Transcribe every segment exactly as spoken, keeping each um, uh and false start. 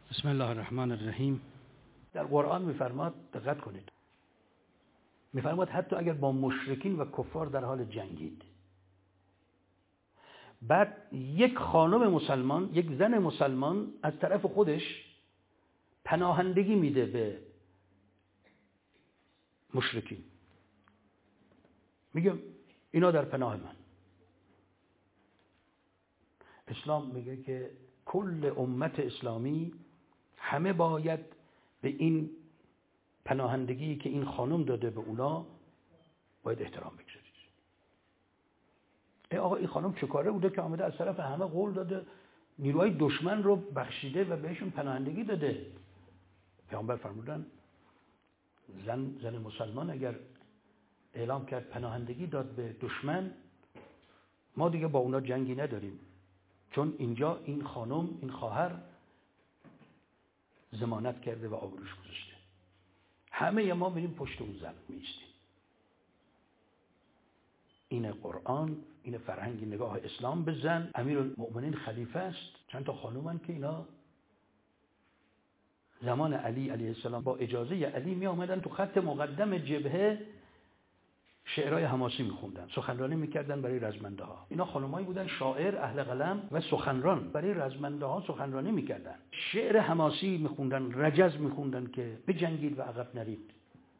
بسم الله الرحمن الرحیم. در قرآن میفرماد، دقت کنید، میفرماد حتی اگر با مشرکین و کفار در حال جنگید، بعد یک خانم مسلمان، یک زن مسلمان از طرف خودش پناهندگی میده به مشرکین، میگه اینا در پناه من. اسلام میگه که کل امت اسلامی همه باید به این پناهندگی که این خانم داده به اونا باید احترام بگذارید. ای آقا، این خانم چه کاره بوده که آمده از طرف همه قول داده، نیروهای دشمن رو بخشیده و بهشون پناهندگی داده. پیامبر فرمودن زن زن مسلمان اگر اعلام کرد پناهندگی داد به دشمن، ما دیگه با اونا جنگی نداریم، چون اینجا این خانم، این خواهر ضمانت کرده و آبروش گذاشته. همه ما میریم پشت اون زن میایستیم. این قرآن، این فرهنگ نگاه اسلام به زن. امیرالمؤمنین خلیفه است. چند تا خانومن که اینا زمان علی علیه السلام با اجازه علی می آمدن تو خط مقدم جبهه شعرهای حماسی میخوندن، سخنرانی میکردن برای رزمنده ها. اینا خانمایی بودن شاعر، اهل قلم و سخنران، برای رزمنده ها سخنرانی میکردن، شعر حماسی میخوندن، رجز میخوندن که بجنگید و عقب نرید.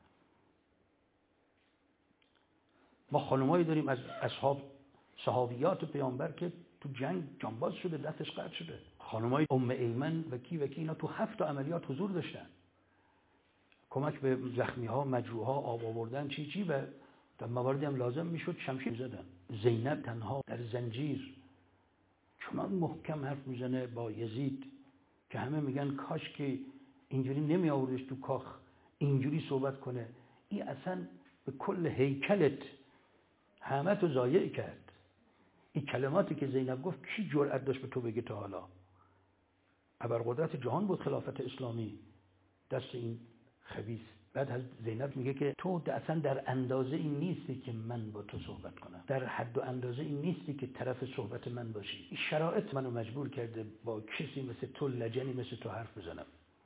ما خانمایی داریم از اصحاب صحابیات پیامبر که تو جنگ جانباز شده، دستش قطع شده. خانمای ام ایمن و کی و کی، اینا تو هفت عملیات حضور داشتن، کمک به زخمی ها، مجروح ها، آب آوردن، چی چی، و در مواردی هم لازم میشد شمشیر زدن. زینب تنها در زنجیر چنان محکم حرف میزنه با یزید که همه میگن کاش که اینجوری نمی آوردش تو کاخ، اینجوری صحبت کنه. این اصلا به کل هیکلت همه تو ضایع کرد. این کلماتی که زینب گفت کی جرأت داشت به تو بگه تا حالا؟ ابرقدرت جهان بود خلافت اسلامی دست این خبیث. بعد از زینب میگه که تو اصلا در اندازه این نیستی که من با تو صحبت کنم، در حد و اندازه این نیستی که طرف صحبت من باشی. این شرایط منو مجبور کرده با کسی مثل تو، لجنی مثل تو حرف بزنم.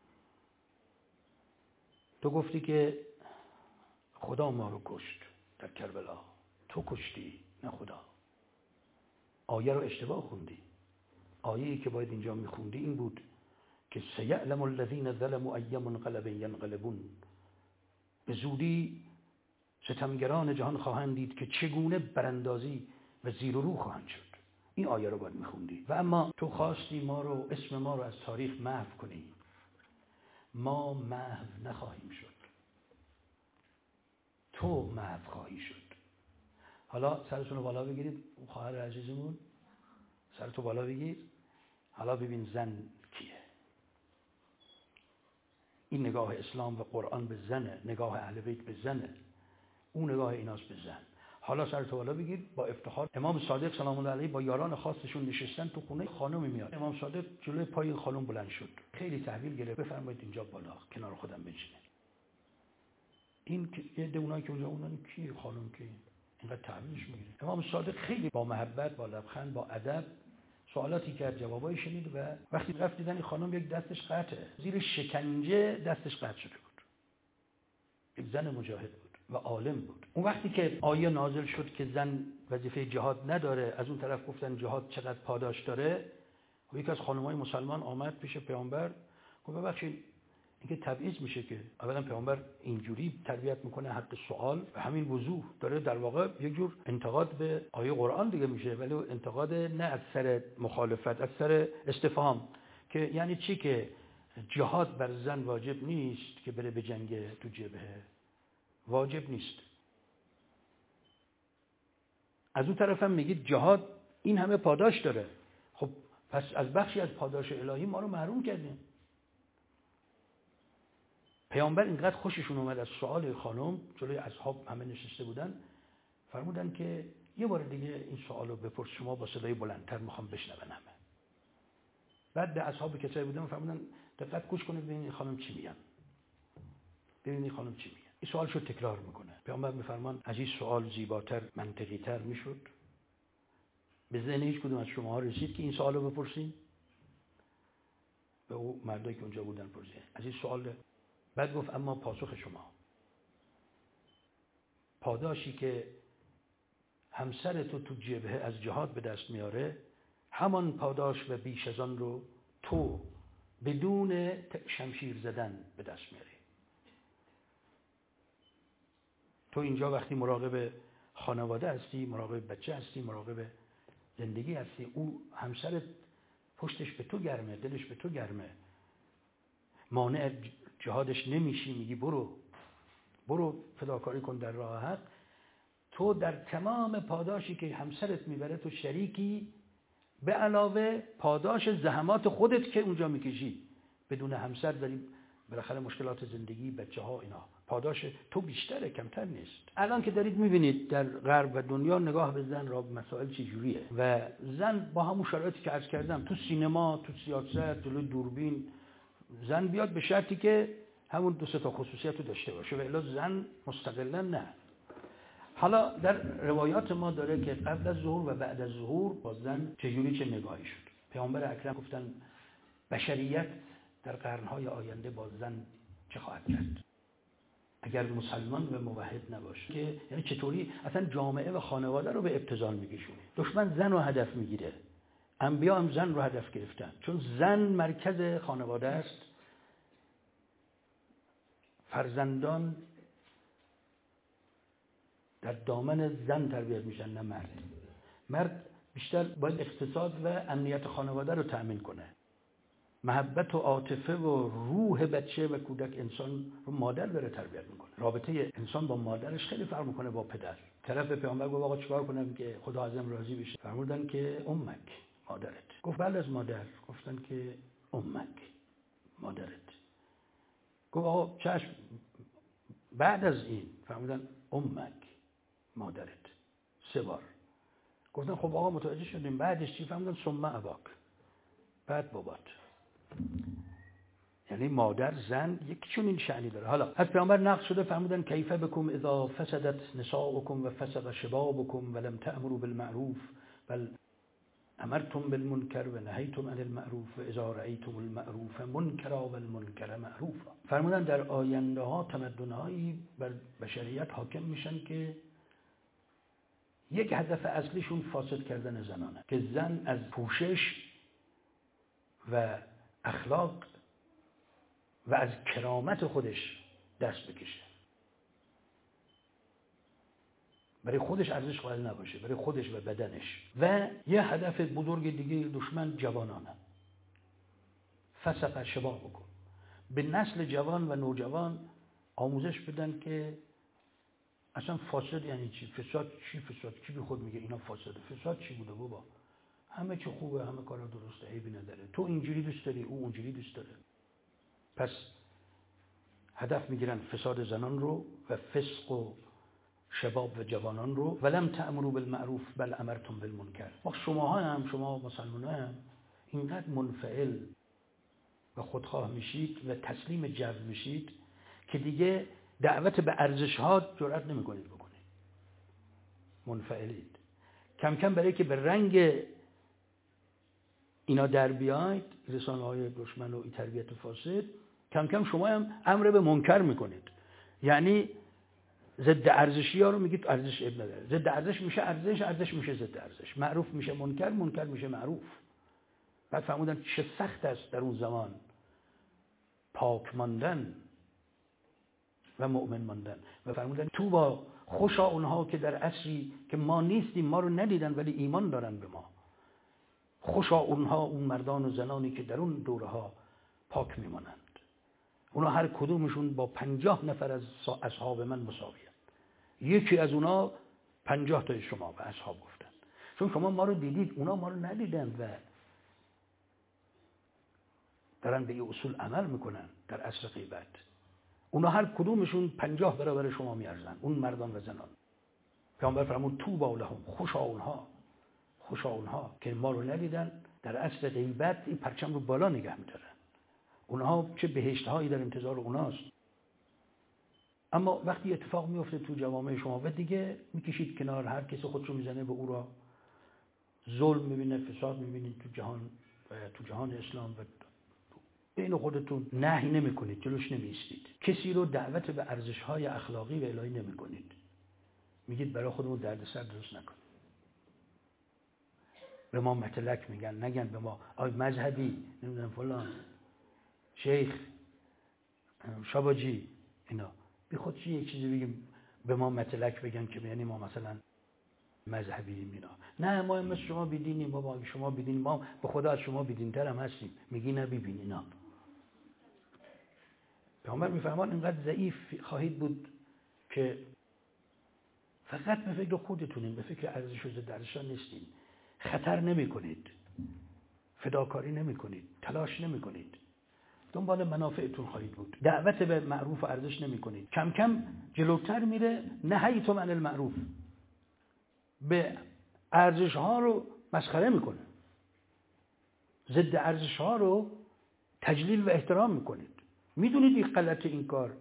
تو گفتی که خدا ما رو کشت در کربلا، تو کشتی نه خدا. آیه رو اشتباه خوندی. آیه‌ای که باید اینجا میخوندی این بود که سیعلم الذین ظلموا ای منقلب ینقلبون. به زودی ستمگران جهان خواهند دید که چگونه براندازی و زیر و رو خواهند شد. این آیه رو باید میخوندی. و اما تو خواستی ما رو، اسم ما رو از تاریخ محو کنی. ما محو نخواهیم شد، تو محو خواهی شد. حالا سرتون رو بالا بگیرید، خواهر عزیزمون سرتو بالا بگیر. حالا ببین زن کیه. این نگاه اسلام و قرآن به زنه، نگاه اهل بیت به زنه، اون نگاه ایناست به زن. حالا سرتو بالا بگیر. با افتخار امام صادق سلام الله علیه با یاران خاصشون نشستن تو خونه. خانمی میاد، امام صادق جلوی پای خانم بلند شد، خیلی تحویل گرفت. بفرمایید اینجا بالا کنار خودم بنشینید. این یه دونایی که اونجا اونن کی خانم کی اینقدر تحویلش میگیره. امام صادق خیلی با محبت، با لبخند، با ادب سوالاتی کرد، جوابایی شنید و وقتی رفت دیدن این خانم یک دستش قطعه، زیر شکنجه دستش قطع شده بود. یک زن مجاهد بود و عالم بود. اون وقتی که آیه نازل شد که زن وظیفه جهاد نداره، از اون طرف گفتن جهاد چقدر پاداش داره، و یکی از خانم‌های مسلمان آمد پیش پیامبر گفت ببخشید این که تبعیض میشه که اولا پیامبر اینجوری تربیت میکنه، حق سوال و همین وضوح داره، در واقع یک جور انتقاد به آیه قرآن دیگه میشه، ولی انتقاد نه از سر مخالفت، از سر استفهام، که یعنی چی که جهاد بر زن واجب نیست که بره به جنگ تو جبهه، واجب نیست. از اون طرف هم میگید جهاد این همه پاداش داره، خب پس از بخشی از پاداش الهی ما رو محروم کردیم. پیامبر اینقدر خوششون اومد از سوال خانم، جلوی اصحاب همه نشسته بودن، فرمودن که یه بار دیگه این سوالو بپرس، شما با صدای بلندتر میخوام بشنون همه. بعد به اصحاب کسایی بودن فرمودن دقت گوش کنید ببینید این خانم چی میگن. ببینید این خانم چی میگن. این سوالشو تکرار میکنه. پیامبر میفرمان از این سوال زیباتر، منطقی تر میشد. به ذهن هیچ کدوم از شماها رسید که این سوالو بپرسین؟ به او مردایی که اونجا بودن پرسید از این سوال. بعد گفت اما پاسخ شما، پاداشی که همسر تو تو جبهه از جهاد به دست میاره، همان پاداش و بیش از آن رو تو بدون شمشیر زدن به دست میاری. تو اینجا وقتی مراقب خانواده هستی، مراقب بچه هستی، مراقب زندگی هستی، او همسرت پشتش به تو گرمه، دلش به تو گرمه، مانع جهادش نمیشی، میگی برو برو فداکاری کن در راه حق. تو در تمام پاداشی که همسرت میبره تو شریکی، به علاوه پاداش زحمات خودت که اونجا میکشی. بدون همسر داری بالاخره مشکلات زندگی، بچه ها، اینا، پاداش تو بیشتره، کمتر نیست. الان که دارید میبینید در غرب و دنیا نگاه به زن را مسائل چه جوریه و زن با همون شرایطی که عرض کردم تو سینما، تو سیاست، جلوی دوربین، زن بیاد به شرطی که همون دو سه تا خصوصیت رو داشته باشه و الا زن مستقلا نه. حالا در روایات ما داره که قبل از ظهور و بعد از ظهور با زن چجوری چه نگاهی شد. پیامبر اکرم گفتن بشریت در قرنهای آینده با زن چه خواهد کرد اگر مسلمان و موحد نباشه، که یعنی چطوری اصلا جامعه و خانواده رو به ابتذال میکشونه. دشمن زن رو هدف میگیره، انبیا هم زن رو هدف گرفتن، چون زن مرکز خانواده است. فرزندان در دامن زن تربیت میشن، نه مرد. مرد بیشتر باید اقتصاد و امنیت خانواده رو تأمین کنه. محبت و عاطفه و روح بچه و کودک انسان رو مادر داره تربیت میکنه. رابطه انسان با مادرش خیلی فرق میکنه با پدر. طرف پیامبر گفت آقا چیکار کنم که خدا ازم راضی بشه؟ فرمودن که امک، مادرت. گفت بله از مادر. گفتن که امک، مادرت. گفت آقا چشم، بعد از این؟ فرمودن امک، مادرت. سه بار. گفتن خب آقا متوجه شدیم، بعدش چی؟ فرمودن ثم اباک، بعد بابات. یعنی مادر، زن یک چنین شأنی داره. حالا از پیامبر نقل شده فرمودن کیف بکم اذا فسدت نساؤکم و فسد شبابکم ولم تأمروا بالمعروف بل امرتم بالمنکر و نهیتم عن المعروف و اذا رأیتم المعروف منکرا و المنکر معروفا. فرمودن در آینده ها تمدن‌هایی بر بشریت حاکم میشن که یک هدف اصلیشون فاسد کردن زنانه، که زن از پوشش و اخلاق و از کرامت خودش دست بکشه، برای خودش ارزش قائل نباشه، برای خودش و بدنش. و یه هدف بزرگ دیگه دشمن جوانانه. فسق شباب بکن، به نسل جوان و نوجوان آموزش بدن که اصلا فاسد یعنی چی، فساد چی، فساد کی بی خود میگه اینا فاسده، فساد چی بوده بابا، همه چی خوبه، همه کارا درسته، عیبی نداره، تو اینجوری دوست داری، او اونجوری دوست داره. پس هدف میگیرن فساد زنان رو و فسق و شباب و جوانان رو. ولم تأمروا بالمعروف بل امرتم بالمنکر. ما شماها هم، شما مسلمان‌ها هم اینقدر منفعل و خودخواه میشید و تسلیم جو میشید که دیگه دعوت به ارزش‌ها جرئت نمی‌کنید بکنید. منفعلید. کم کم برای که به رنگ اینا در بیاید، رسانه‌های دشمن و این تربیت فاسد، کم کم شما هم امر به منکر میکنید. یعنی ضد ارزشی ها رو میگید ارزش اب نداره، ضد ارزش میشه ارزش، ارزش میشه ضد ارزش، معروف میشه منکر، منکر میشه معروف. بعد فرمودن چه سخت است در اون زمان پاک ماندن و مؤمن ماندن. و فرمودن تو با خوشا اونها که در عصری که ما نیستیم، ما رو ندیدن ولی ایمان دارن به ما. خوشا اونها، اون مردان و زنانی که در اون دوره ها پاک میمانند. اونا هر کدومشون با پنجاه نفر از اصحاب من مساویه. یکی از اونا پنجاه تا شما به اصحاب گفتن. چون شما ما رو دیدید، اونا ما رو ندیدن و دارن به این اصول عمل میکنن در عصر غیبت. اونا هر کدومشون پنجاه برابر شما میارزن، اون مردان و زنان. پیامبر فرمود طوبی لهم، خوشا اونها، خوشا اونها که ما رو ندیدن، در عصر غیبت این پرچم رو بالا نگه میدارن. اونها چه بهشت‌هایی در انتظار اوناست. اما وقتی اتفاق میفته تو جوامع شما و دیگه میکشید کنار، هر کسی خودشو میزنه به او را، ظلم میبینه، فساد میبینید تو جهان و تو جهان اسلام و بین خودتون نهی نمی‌کنید، جلوش نمی‌ایستید. کسی رو دعوت به ارزش‌های اخلاقی و الهی نمی‌کنید. میگید برای خودمون دردسر درست نکن. به ما متلک میگن، نگن به ما آی مذهبی، نمیدونم فلان، شیخ، شاباجی، اینا. بی خود چی یک چیزی بگیم به ما متلک بگن که یعنی ما مثلا مذهبیم اینا. نه ما مثل شما بیدینیم، ما با شما بیدینیم، ما به خدا از شما بیدین‌تر هم هستیم. میگی نه ببین اینا. پیامبر میفرمان اینقدر ضعیف خواهید بود که فقط به فکر خودتونین، به فکر ارزش و ارزش‌ها نیستین. خطر نمی‌کنید. فداکاری نمی‌کنید، تلاش نمی‌کنید. دنبال منافعتون خواهید بود. دعوت به معروف و ارزش نمی‌کنید. کم کم جلوتر میره نهیتم عن المعروف. به ارزش‌ها رو مسخره میکنه. ضد ارزش‌ها رو تجلیل و احترام میکنید. میدونید این غلط این کار.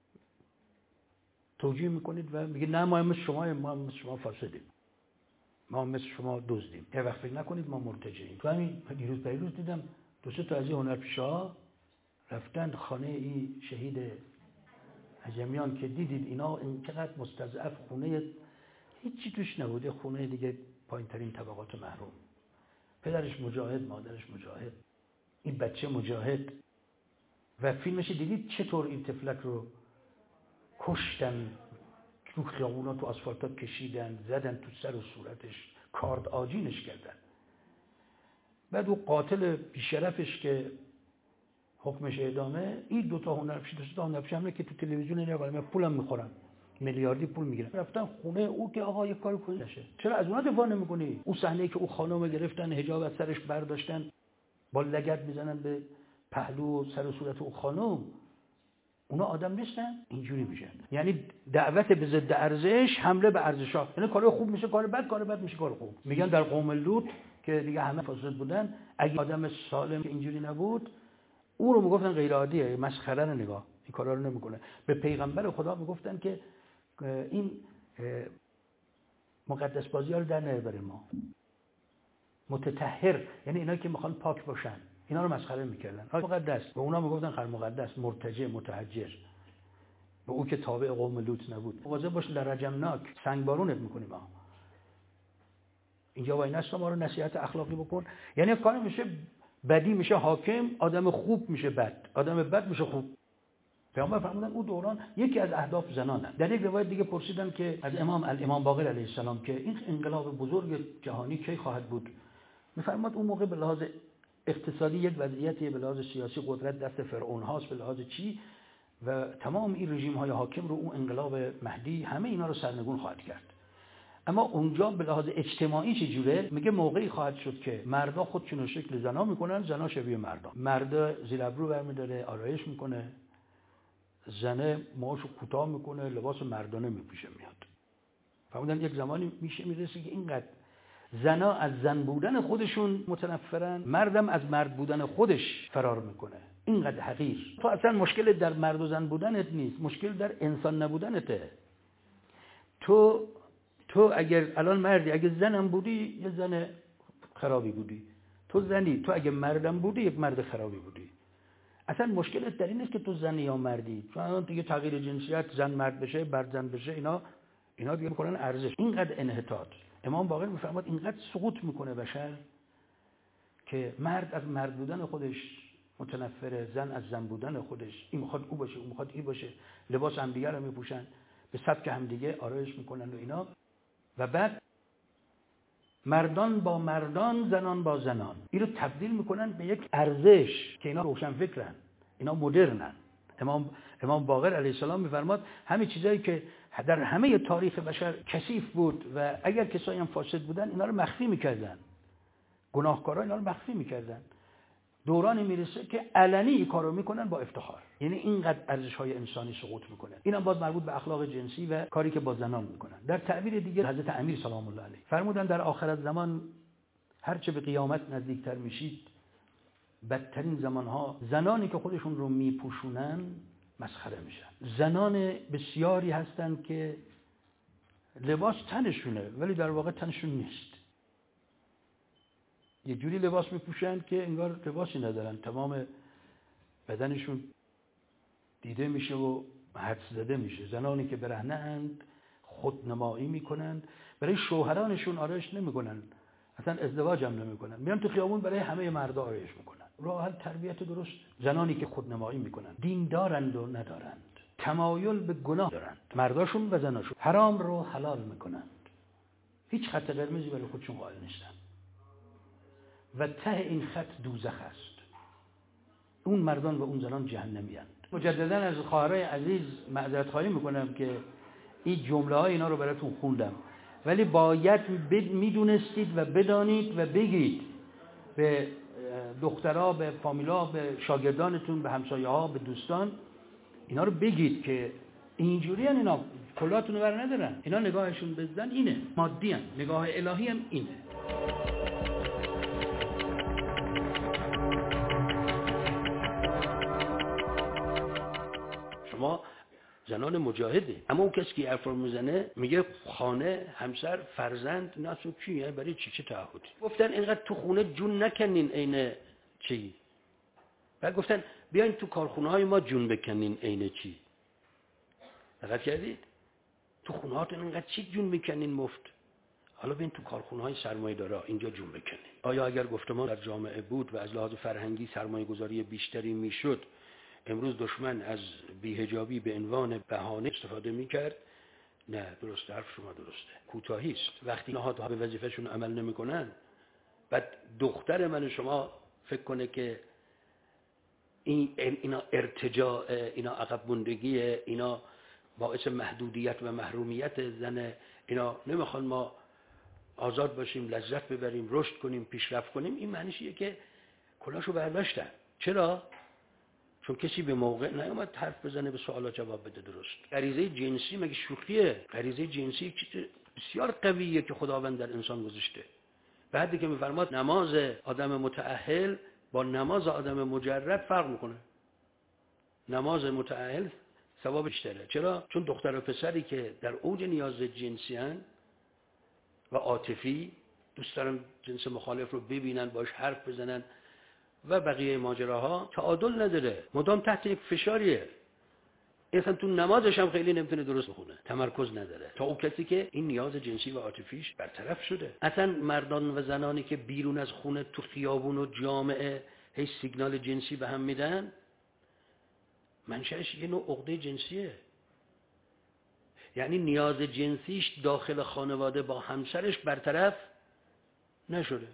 توجیه میکنید و میگه نه ما مثل شما ما مثل شما فاسدیم. ما مثل شما دزدیم. یه وقت فکر نکنید ما مرتجعیم. تو همین دیروز پیروز دیدم دو سه تا از این هنرپیشه‌ها رفتن خانه این شهید عجمیان که دیدید اینا اینقدر مستضعف، خونه هیچی توش نبوده، خونه دیگه پایین ترین طبقات محروم. پدرش مجاهد، مادرش مجاهد، این بچه مجاهد. و فیلمش دیدید چطور این طفلک رو کشتن، تو خیابونا تو آسفالتا کشیدن، زدن تو سر و صورتش، کارد آجینش کردن. بعد او قاتل بیشرفش که حکمش اعدامه، این دوتا هنرپیشه، دو تا هنرپیشه همه که تو تلویزیون اینا قائم پولم میخورن، میلیاردی پول میگیرن، رفتن خونه او که آقا یه کاری کنی نشه. چرا از اونها دفاع نمیکنی؟ اون صحنه که او خانم گرفتن، حجاب از سرش برداشتن، با لگد میزنن به پهلو و سر و صورت او خانم، اونا آدم نیستن؟ اینجوری میشن. یعنی دعوت به ضد ارزش، حمله به ارزش‌ها. یعنی کار خوب میشه کار بد، کار بد میشه کار خوب. میگن در قوم لوط که دیگه همه فاسد بودن، اگه آدم سالم اینجوری نبود، او رو میگفتن غیر عادیه، مسخره نه، نگاه این کارا رو نمیکنه. به پیغمبر خدا میگفتن که این مقدس بازی‌ها رو در نیار ما. متطهر یعنی اینا که میخوان پاک باشن، اینا رو مسخره میکردن. مقدس به اونا میگفتن خر مقدس، مرتجع، متحجر. به او که تابع قوم لوط نبود. مواظب باش لرجمناک، سنگبارونت میکنیم ما. اینجا وای نستا ما رو نصیحت اخلاقی بکن. یعنی کار میشه بدی میشه حاکم، آدم خوب میشه بد، آدم بد میشه خوب. پیامبر فرمودن اون دوران یکی از اهداف زنانه. در یک روایت دیگه پرسیدن که از امام الامام باقر علیه السلام که این انقلاب بزرگ جهانی کی خواهد بود؟ میفرماد اون موقع به لحاظ اقتصادی یک وضعیتی، به لحاظ سیاسی قدرت دست فرعون هاست، به لحاظ چی و تمام این رژیم های حاکم رو اون انقلاب مهدی همه اینا رو سرنگون خواهد کرد. اما اونجا به لحاظ اجتماعی چه جوره؟ میگه موقعی خواهد شد که مردا خودشون رو شکل زنا میکنن، زنا شبیه مردا. مرد زیر ابرو برمی‌داره، آرایش میکنه، زنه موهاشو کوتاه میکنه، لباس مردانه میپوشه میاد. فهمیدن یک زمانی میشه میرسه که اینقدر زنا از زن بودن خودشون متنفرن، مردم از مرد بودن خودش فرار میکنه. اینقدر حقیر. تو اصلا مشکل در مرد و زن بودنت نیست، مشکل در انسان نبودنته. تو تو اگر الان مردی، اگه زنم بودی یه زن خرابی بودی. تو زنی، تو اگه مردم بودی یک مرد خرابی بودی. اصلا مشکلت در این است که تو زنی یا مردی. چون الان دیگه تغییر جنسیت، زن مرد بشه، مرد زن بشه، اینا اینا دیگه میکنن ارزش. اینقدر انحطاط. امام باقر میفرماد اینقدر سقوط میکنه بشر که مرد از مرد بودن خودش متنفره، زن از زن بودن خودش، این میخواد او باشه، اون میخواد این باشه، لباس هم دیگه رو میپوشن، به سبک هم دیگه آرایش میکنن و اینا. و بعد مردان با مردان، زنان با زنان، این رو تبدیل میکنن به یک ارزش که اینا روشن فکرن، اینا مدرنن. امام امام باقر علیه السلام میفرماد همه چیزایی که در همه تاریخ بشر کثیف بود و اگر کسایی هم فاسد بودن اینا رو مخفی میکردن، گناهکارا اینا رو مخفی میکردن. دورانی میرسه که علنی این کارو میکنن با افتخار. یعنی اینقدر ارزش‌های انسانی سقوط میکنه. اینم باز مربوط به اخلاق جنسی و کاری که با زنان میکنن. در تعبیر دیگه حضرت امیر سلام الله علیه فرمودن در آخرت زمان هر چه به قیامت نزدیکتر میشید، بدترین زمانها زنانی که خودشون رو میپوشونن مسخره میشن. زنان بسیاری هستن که لباس تنشونه ولی در واقع تنشون نیست. یه جوری لباس میپوشن که انگار لباسی ندارن، تمام بدنشون دیده میشه و حدس زده میشه. زنانی که برهنه اند خودنمایی میکنند، برای شوهرانشون آرایش نمیکنن، اصلا ازدواج هم نمیکنن، میان تو خیابون برای همه مردا آرایش میکنن. راه حل تربیت درست. زنانی که خودنمایی میکنن دین دارند و ندارند، تمایل به گناه دارند، مرداشون و زناشون حرام رو حلال میکنند، هیچ خط قرمزی برای خودشون قائل نیستن و ته این خط دوزخ است. اون مردان و اون زنان جهنمی‌اند. مجددا از خواهرای عزیز معذرت خواهی میکنم که این جمله های اینا رو براتون خوندم، ولی باید میدونستید و بدانید و بگید به دخترها، به فامیلا، به شاگردانتون، به همسایه ها، به دوستان، اینا رو بگید که اینجوری هن، اینا کلاتون رو بر ندارن، اینا نگاهشون به زن اینه، مادی هن. نگاه الهی هم اینه. شما زنان مجاهده، اما اون کسی که حرف رو میزنه میگه خانه، همسر، فرزند، ناسو کیه؟ برای چی؟ چه تعهدی؟ گفتن اینقدر تو خونه جون نکنین عین چی؟ بعد گفتن بیاین تو کارخونه های ما جون بکنین عین چی؟ دقت کردید؟ تو خونه هاتون اینقدر چی جون میکنین مفت؟ حالا بیاین تو کارخونه های سرمایه دارا اینجا جون بکنین. آیا اگر گفتمان در جامعه بود و از لحاظ فرهنگی سرمایه گذاری بیشتری میشد، امروز دشمن از بی‌حجابی به عنوان بهانه استفاده میکرد؟ نه، درست، حرف شما درسته. کوتاهی است. وقتی نهادها به وظیفه‌شون عمل نمیکنن، بعد دختر من شما فکر کنه که این اینا ارتجاع، اینا عقب موندگی، اینا باعث محدودیت و محرومیت زن، اینا نمیخوان ما آزاد باشیم، لذت ببریم، رشد کنیم، پیشرفت کنیم، این معنیش اینه که کلاشو برداشتن. چرا؟ چون کسی به موقع نیامد حرف بزنه، به سوالات جواب بده درست. غریزه جنسی مگه شوخیه؟ غریزه جنسی چیز بسیار قویه که خداوند در انسان گذاشته. بعدی که میفرماد نماز آدم متأهل با نماز آدم مجرد فرق میکنه. نماز متأهل ثواب بیشتره. چرا؟ چون دختر و پسری که در اوج نیاز جنسی هن و عاطفی، دوست دارن جنس مخالف رو ببینن، باش حرف بزنن و بقیه ماجراها، تعادل نداره، مدام تحت یک فشاریه. اصلا تو نمازش هم خیلی نمیتونه درست بخونه، تمرکز نداره، تا اون کسی که این نیاز جنسی و عاطفیش برطرف شده. اصلا مردان و زنانی که بیرون از خونه تو خیابون و جامعه هی سیگنال جنسی به هم میدن، منشأش یه نوع عقده جنسیه. یعنی نیاز جنسیش داخل خانواده با همسرش برطرف نشده.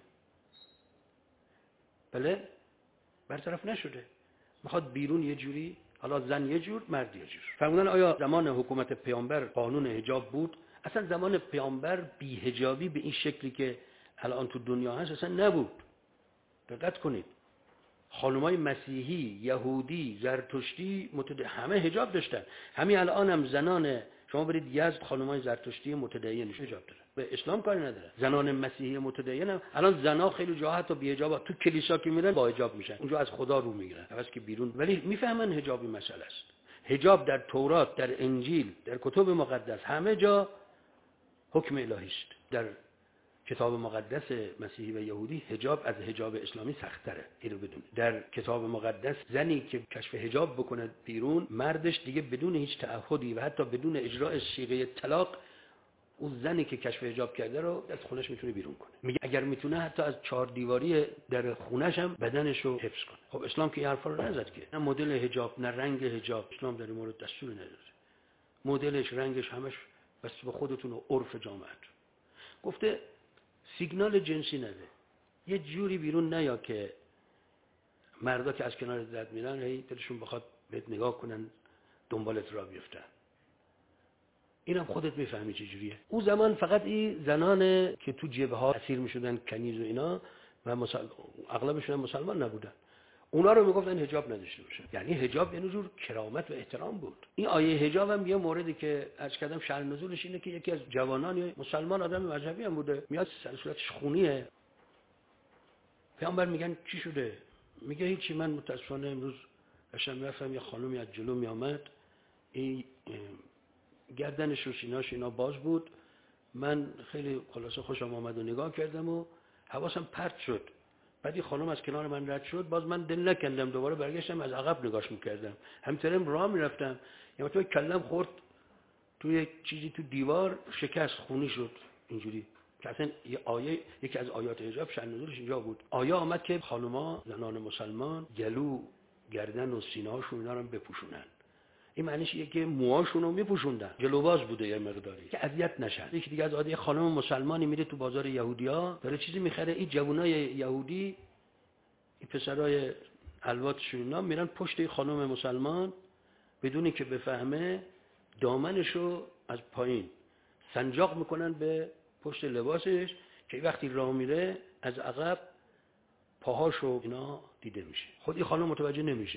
بله؟ برطرف نشده. میخواد بیرون یه جوری، حالا زن یه جور، مرد یه جور. فرمودن آیا زمان حکومت پیامبر قانون حجاب بود؟ اصلا زمان پیامبر بی حجابی به این شکلی که الان تو دنیا هست اصلا نبود. دقت کنید. خانمای مسیحی، یهودی، زرتشتی متد... همه حجاب داشتن. همین الان هم زنان شما برید یزد، خانمای زرتشتی متدینش حجاب دارن، به اسلام کاری نداره. زنان مسیحی متدین هم الان زنا خیلی جاها حتی بی حجاب تو کلیسا که میرن با حجاب میشن، اونجا از خدا رو میگیرن عوض که بیرون، ولی میفهمن حجابی مسئله است. حجاب در تورات، در انجیل، در کتب مقدس همه جا حکم الهی است. در کتاب مقدس مسیحی و یهودی حجاب از حجاب اسلامی سخت‌تره، اینو بدون. در کتاب مقدس زنی که کشف حجاب بکنه بیرون، مردش دیگه بدون هیچ تعهدی و حتی بدون اجراء صیغه طلاق، اون زنی که کشف حجاب کرده رو از خونش میتونه بیرون کنه. میگه اگر میتونه حتی از چهار دیواری در خونش هم بدنش رو حفظ کنه. خب اسلام که این حرفا رو نزد که. نه مدل حجاب، نه رنگ حجاب، اسلام در این مورد دستوری نداره. مدلش، رنگش، همش بس به خودتون و عرف جامعهتون. گفته سیگنال جنسی نده، یه جوری بیرون نیا که مردا که از کنار رد میرن هی دلشون بخواد بهت نگاه کنن، دنبالت را بیفتن. اینم خودت میفهمی چه جوریه. اون زمان فقط این زنان که تو جبهه اسیر میشدن، کنیز و اینا، و مسل... اغلبشون مسلمان نبودن، اونا رو میگفتن حجاب نداشته باشن. یعنی حجاب یه نوع کرامت و احترام بود. این آیه حجاب هم یه موردی که از کردم شأن نزولش اینه که یکی از جوانان مسلمان، آدم مذهبی هم بوده، میاد سر صورتش خونیه. پیامبر میگن چی شده؟ میگه هیچی، من متاسفانه امروز داشتم میرفتم یه خانومی از جلو میامد، این گردنش و سینه‌اش اینا باز بود، من خیلی خلاصه خوشم آمد و نگاه کردم و حواسم پرت شد بعدی خانم از کنار من رد شد، باز من دل نکندم، دوباره برگشتم از عقب نگاش میکردم، همینطورم راه میرفتم، یه تو کلم خورد توی چیزی تو دیوار، شکست، خونی شد اینجوری که اصلا یه آیه، یکی از آیات حجاب شأن نزولش اینجا بود. آیه آمد که خانوما، زنان مسلمان گلو، گردن و سینه هاشون اینا رو بپوشونن. این معنیش اینه که موهاشون رو میپوشوندن، جلوباز بوده یه مقداری که اذیت نشن. یکی دیگه از عادی خانم مسلمانی میره تو بازار یهودیا داره چیزی میخره، این جوونای یهودی، این پسرای الواتشون اینا میرن پشت این خانم مسلمان بدونی که بفهمه، دامنشو از پایین سنجاق میکنن به پشت لباسش که وقتی راه میره از عقب پاهاشو اینا دیده میشه. خود این خانم متوجه نمیشه،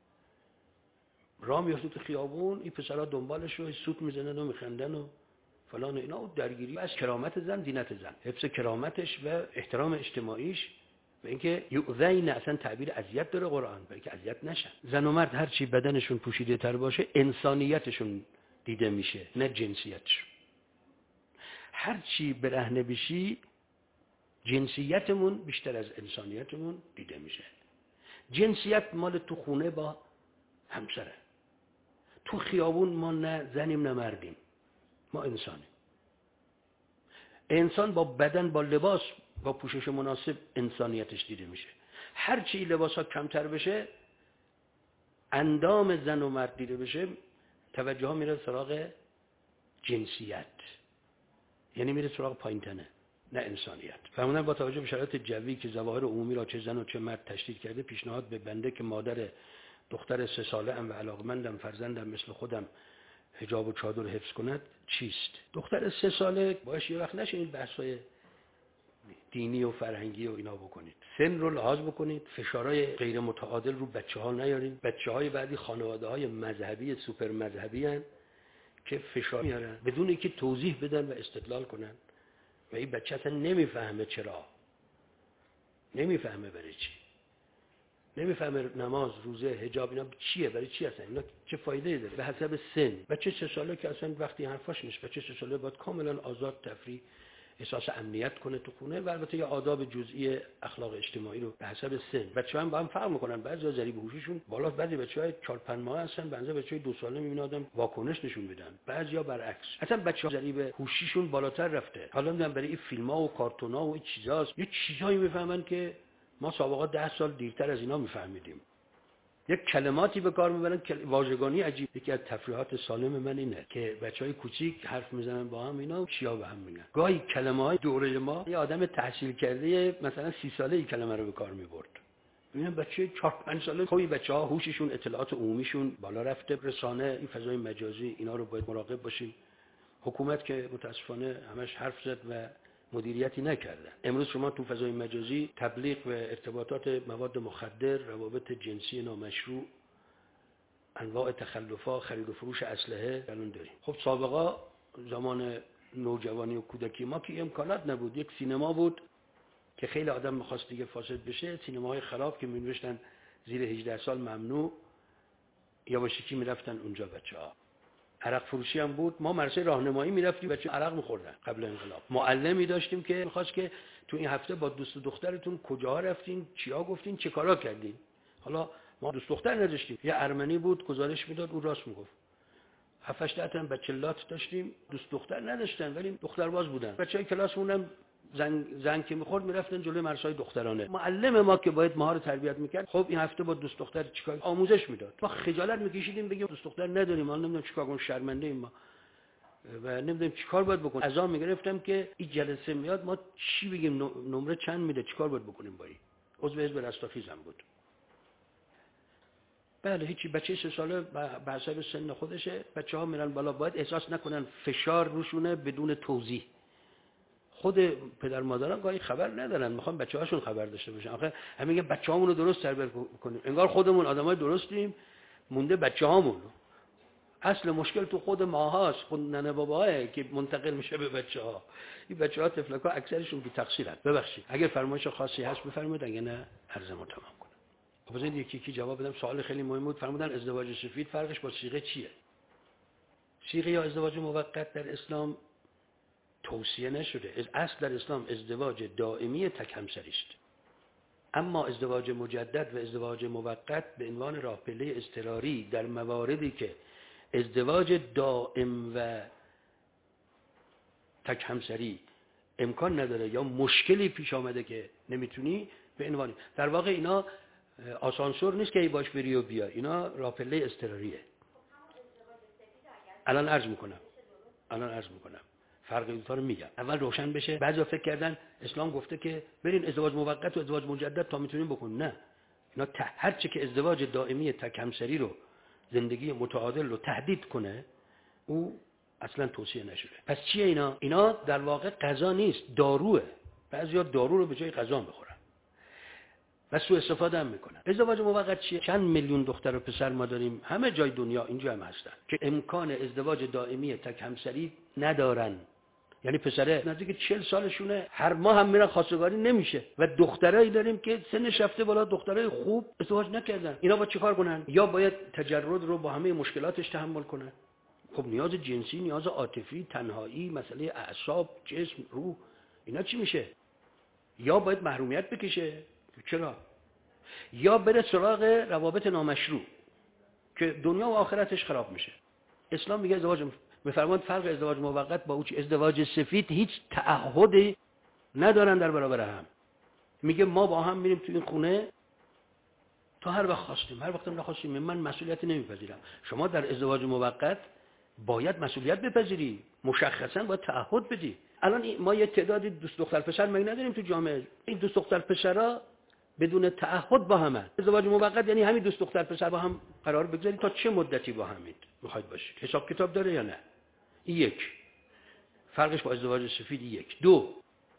راه میفته تو خیابون، این پسرها دنبالشو سوت میزنن و میخندن و فلان اینا، و درگیری از کرامت زن، زینت زن، حفظ کرامتش و احترام اجتماعیش و اینکه یؤذین، اصلا تعبیر اذیت داره قرآن، برای که اذیت نشن. زن و مرد هر چی بدنشون پوشیده تر باشه انسانیتشون دیده میشه، نه جنسیتشون. هر چی برهنه بشی جنسیتمون بیشتر از انسانیتمون دیده میشه. جنسیت مال تو خونه با همسره، تو خیابون ما نه زنیم نه مردیم، ما انسانیم. انسان با بدن، با لباس، با پوشش مناسب انسانیتش دیده میشه. هر چی لباس ها کمتر بشه، اندام زن و مرد دیده بشه، توجه ها میره سراغ جنسیت، یعنی میره سراغ پایین‌تنه، نه انسانیت. فرمودن با توجه به شرایط جوی که ظواهر عمومی را چه زن و چه مرد تشدید کرده، پیشنهاد به بنده که مادر دختر سه ساله ام و علاقمندم فرزندم مثل خودم حجاب و چادر حفظ کند چیست؟ دختر سه ساله باش یه وقت نشینید بحث‌های دینی و فرهنگی و اینا بکنید، سن رو لحاظ بکنید، فشارهای غیر متعادل رو بچه‌ها نیارید. بچه‌های بعدی خانواده‌های مذهبی سوپر مذهبی هستند که فشار میارن بدون اینکه توضیح بدن و استدلال کنن، و این بچه اصلا نمیفهمه چرا، نمیفهمه برای چی، نمیفهمه نماز، روزه، حجاب اینا چیه، برای چی هستن، اینا چه فایده‌ای داره. به حسب سن بچه سه ساله که اصلا وقتی حرفاش نیست، بچه سه ساله باید کاملا آزاد، تفریح، احساس امنیت کنه تو خونه، و البته یه آداب جزئی اخلاق اجتماعی رو به حسب سن. بچه‌ها هم با هم فرق می‌کنن، بعضی‌ها ضریب هوشیشون بالا، بعضی بچه‌ها چهار پنج ماه هستن، بعضی بچه‌های دو ساله می‌بینی آدم واکنش نشون میدن، بعضی‌ها برعکس، اصلا بچه‌ها ضریب هوشیشون بالاتر رفته. حالا میگم برای این فیلم‌ها و کارتون‌ها و این چیزاست، یه چیزایی میفهمن که ما سابقا ده سال دیرتر از اینا میفهمیدیم. یک کلماتی به کار میبرن، واژگانی عجیب. یکی از تفریحات سالم من اینه که بچهای کوچیک حرف میزنن با هم اینا و چیا به هم میگن. گاهی کلمه‌های دوره ما یه آدم تحصیل کرده مثلا سی ساله این کلمه رو به کار میبرد. ببینن بچه چهار پنج ساله، خب این بچه‌ها هوششون، اطلاعات عمومیشون بالا رفته. رسانه، این فضای مجازی، اینا رو باید مراقب باشیم. حکومت که متاسفانه همش حرف زد و مدیریتی نکردن. امروز شما تو فضای مجازی تبلیغ و ارتباطات مواد مخدر، روابط جنسی نامشروع، انواع تخلفات، خرید و فروش اسلحه الان داریم. خب سابقا زمان نوجوانی و کودکی ما که امکانات نبود، یک سینما بود که خیلی آدم می‌خواست دیگه فاسد بشه، سینماهای خراب که می‌نوشتن زیر هجده سال ممنوع، یا با شیکی می‌رفتن اونجا بچه‌ها. عرق فروشی هم بود، ما مدرسه راهنمایی میرفتیم، بچه عرق می‌خوردن قبل انقلاب. معلمی داشتیم که می‌خواست که تو این هفته با دوست و دخترتون کجاها رفتین، چیا گفتین، چه کارا کردین. حالا ما دوست دختر نداشتیم، یه ارمنی بود گزارش میداد، اون راست میگفت. هفت هشت تا بچه لات داشتیم، دوست دختر نداشتن ولی دخترباز بودن. بچه‌های کلاسمون هم زن زن که می‌خورد میرفتن جلوی مرسای دخترانه. معلم ما که باید ما رو تربیت می‌کرد، خب این هفته با دوست دختر چیکار، آموزش میداد. ما خجالت می‌کشیدیم بگیم دوست دختر نداریم، ما نمی‌دونم چیکار کنیم، شرمنده ایم ما و نمی‌دونیم چیکار باید بکنیم. عزا می‌گرفتم که این جلسه میاد ما چی بگیم، نمره چند میده، چیکار باید بکنیم با این. عضو حزب رستاخیزم بود. بله هیچی، بچه سه ساله به حساب سن خودشه. بچه‌ها میرن بالا، باید احساس نکنن فشار روشونه بدون توضیح. خود پدر مادران گاهی خبر ندارن، میخوان بچه‌هاشون خبر داشته باشن. آخه همین میگن بچه‌هامون رو درست تربیت کنیم، انگار خودمون آدمای درستیم، مونده بچه‌هامون. اصل مشکل تو خود ماهاست، خود ننه باباها که منتقل میشه به بچه‌ها. این بچه‌ها طفلک‌ها اکثرشون بی تقصیرن. ببخشید اگر فرمایش خاصی هست بفرمایید، اگه نه عرضمو تمام کنم. بذارید یکی یکی جواب بدم. سوال خیلی مهم بود. فرمودن ازدواج سفید فرقش با صیغه چیه؟ صیغه یا ازدواج موقت در اسلام توصیه نشده. اصل در اسلام ازدواج دائمی تک همسری است. اما ازدواج مجدد و ازدواج موقت به عنوان راه پله اضطراری در مواردی که ازدواج دائم و تک همسری امکان نداره یا مشکلی پیش آمده که نمیتونی به عنوان، در واقع اینا آسانسور نیست که ای باش بری و بیا، اینا راه پله اضطراریه. الان عرض میکنم الان عرض میکنم فرق این رو میگم، اول روشن بشه. بعضیا فکر کردن اسلام گفته که برین ازدواج موقت و ازدواج مجدد تا میتونین بکنین. نه، اینا هر چه که ازدواج دائمی تک همسری رو، زندگی متعادل رو تهدید کنه، او اصلا توصیه نشده. پس چیه اینا؟ اینا در واقع غذا نیست، داروه. بعضیا دارو رو به جای غذا میخورن و سوء استفاده هم میکنن. ازدواج موقت چیه؟ چند میلیون دختر و پسر ما داریم همه جای دنیا، اینجا هم هستن، که امکان ازدواج دائمی تک همسری ندارن. یعنی پسره نزدیک چهل سالشونه، هر ماه هم میرن خواستگاری نمیشه، و دخترایی داریم که سنش رفته بالا، دخترای خوب ازدواج نکردن. اینا با چیکار کنن؟ یا باید تجرد رو با همه مشکلاتش تحمل کنن. خب نیاز جنسی، نیاز عاطفی، تنهایی، مسئله اعصاب، جسم، روح، اینا چی میشه؟ یا باید محرومیت بکشه. چرا؟ یا بره سراغ روابط نامشروع که دنیا و آخرتش خراب میشه. اسلام میگه ازدواج میفرماد فرق ازدواج موقت با اوچ ازدواج سفید هیچ تعهدی ندارن در برابر هم. میگه ما با هم میریم تو این خونه تا هر وقت خواستیم، هر وقت نخواستیم من مسئولیتی نمیپذیرم. شما در ازدواج موقت باید مسئولیت بپذیری، مشخصا باید تعهد بدی. الان ما یه تعدادی دوست دختر پسر مگه نداریم تو جامعه؟ این دوست دختر پسرا بدون تعهد با همن. ازدواج موقت یعنی همین دوست دختر پسر با هم قرار بگذارید تا چه مدتی با همید میخواید باشید. حساب کتاب داره یا نه؟ این یک فرقش با ازدواج سفید. یک. دو،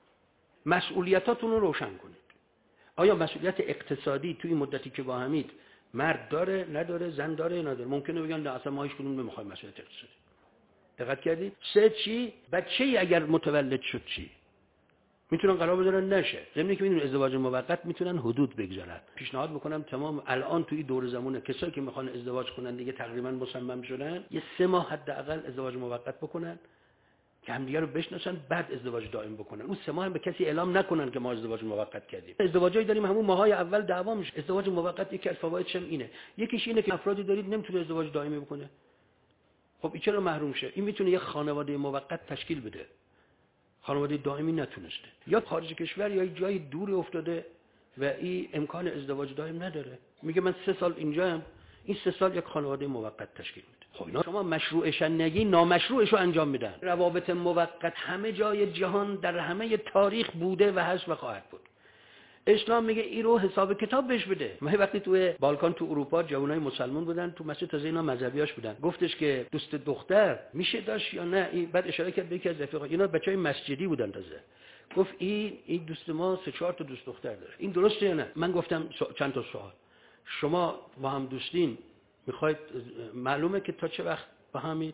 مسئولیتاتون رو روشن کنید. آیا مسئولیت اقتصادی توی این مدتی که با همید مرد داره نداره، زن داره نداره؟ ممکنه بگن نه اصلا ما هیچ کدوم نمیخوایم مسئولیت اقتصادی. دقت کردید؟ سه، چی؟ بچه‌ای اگر متولد شد چی؟ میتونن قرار بذارن نشه. ضمن که میدونن ازدواج موقت میتونن حدود بگذارن. پیشنهاد میکنم تمام الان توی دور زمونه کسایی که میخوان ازدواج کنن دیگه تقریبا مصمم شدن، یه سه ماه حداقل ازدواج موقت بکنن که همدیگه رو بشناسن، بعد ازدواج دائم بکنن. اون سه ماه هم به کسی اعلام نکنن که ما ازدواج موقت کردیم. ازدواجایی داریم همون ماهای اول دعوا میشه. ازدواج موقت یکی از فوایدش هم اینه، یکیش اینه که افرادی دارید نمیتونه ازدواج دائمی بکنه. خب این چرا محروم شه؟ این میتونه یه خانواده موقت تشکیل بده، خانواده دائمی نتونسته، یا خارج کشور یا جای دوری افتاده و این امکان ازدواج دائم نداره. میگه من سه سال اینجام، این سه سال یک خانواده موقت تشکیل میده. خب اینا شما مشروعش نگی، نامشروعش رو انجام میدن. روابط موقت همه جای جهان در همه تاریخ بوده و هست و خواهد بود. اسلام میگه این رو حساب کتاب بهش بده. من وقتی تو بالکان تو اروپا جوانای مسلمان بودن تو مسجد، تازه اینا مذهبیاش بودن، گفتش که دوست دختر میشه داشت یا نه؟ این بعد اشاره کرد به یکی از رفیقا، اینا بچهای مسجدی بودن تازه، گفت این این دوست ما سه چهار تا دوست دختر داره، این درسته یا نه؟ من گفتم چند تا سوال، شما با هم دوستین، میخواید معلومه که تا چه وقت با همید؟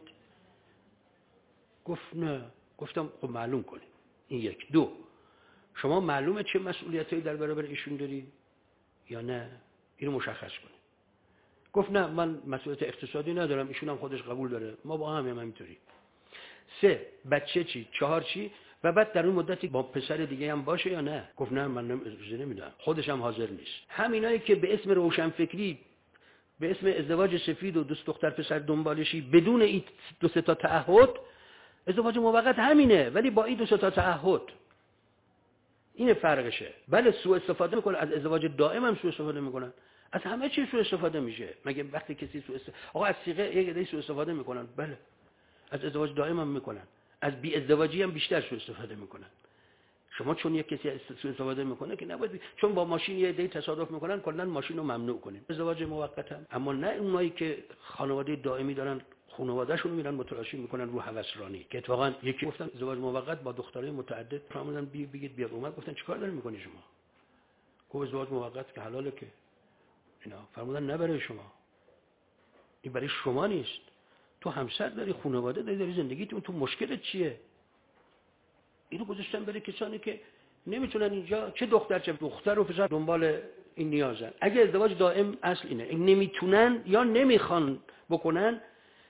گفت نه. گفتم خب معلوم کنید. این یک. دو، شما معلومه چه مسئولیتایی در برابر ایشون داری یا نه؟ اینو مشخص کنید. گفت نه من مسئولیت اقتصادی ندارم، ایشون هم خودش قبول داره، ما با هم هم همینطوری. سه، بچه چی؟ چهار چی؟ و بعد در اون مدتی با پسر دیگه هم باشه یا نه؟ گفت نه من اجازه نمیدم، خودش هم حاضر نیست. همینایی که به اسم روشنفکری، به اسم ازدواج سفید و دوست دختر پسر دنبالشی بدون این دو سه تا تعهد، ازدواج موقت همینه ولی با این دو سه تا تعهد. این فرقشه. بله سوء استفاده میکنن، از ازدواج دائم هم سوء استفاده میکنن، از همه چی سوء استفاده میشه. مگه وقتی کسی سوء استفاده، آقا از صیغه یک عده سوء استفاده میکنن، بله از ازدواج دائم هم میکنن، از بی ازدواجی هم بیشتر سوء استفاده میکنن. شما چون یک کسی سوء استفاده میکنه که نباید، چون با ماشین یه عده تصادف میکنن کلا ماشین رو ممنوع کنیم. ازدواج موقت هم، اما نه اونایی که خانواده دائمی دارن، خانواده‌شون میرن متلاشی میکنن رو هوسرانی. که اتفاقا یکی گفتن ازدواج موقت با دخترای متعدد، فرمودن بی بگید بیاد اومد، گفتن چیکار داری میکنی شما؟ گفت ازدواج موقت که حلاله که اینا. فرمودن نه برای شما، این برای شما نیست، تو همسر داری، خانواده داری، داری زندگیتون، تو مشکلت چیه؟ اینو گذاشتن برای کسانی که نمیتونن اینجا، چه دختر چه دختر و پسر دنبال این نیازن. اگه ازدواج دائم اصل اینه، این نمیتونن یا نمیخوان بکنن،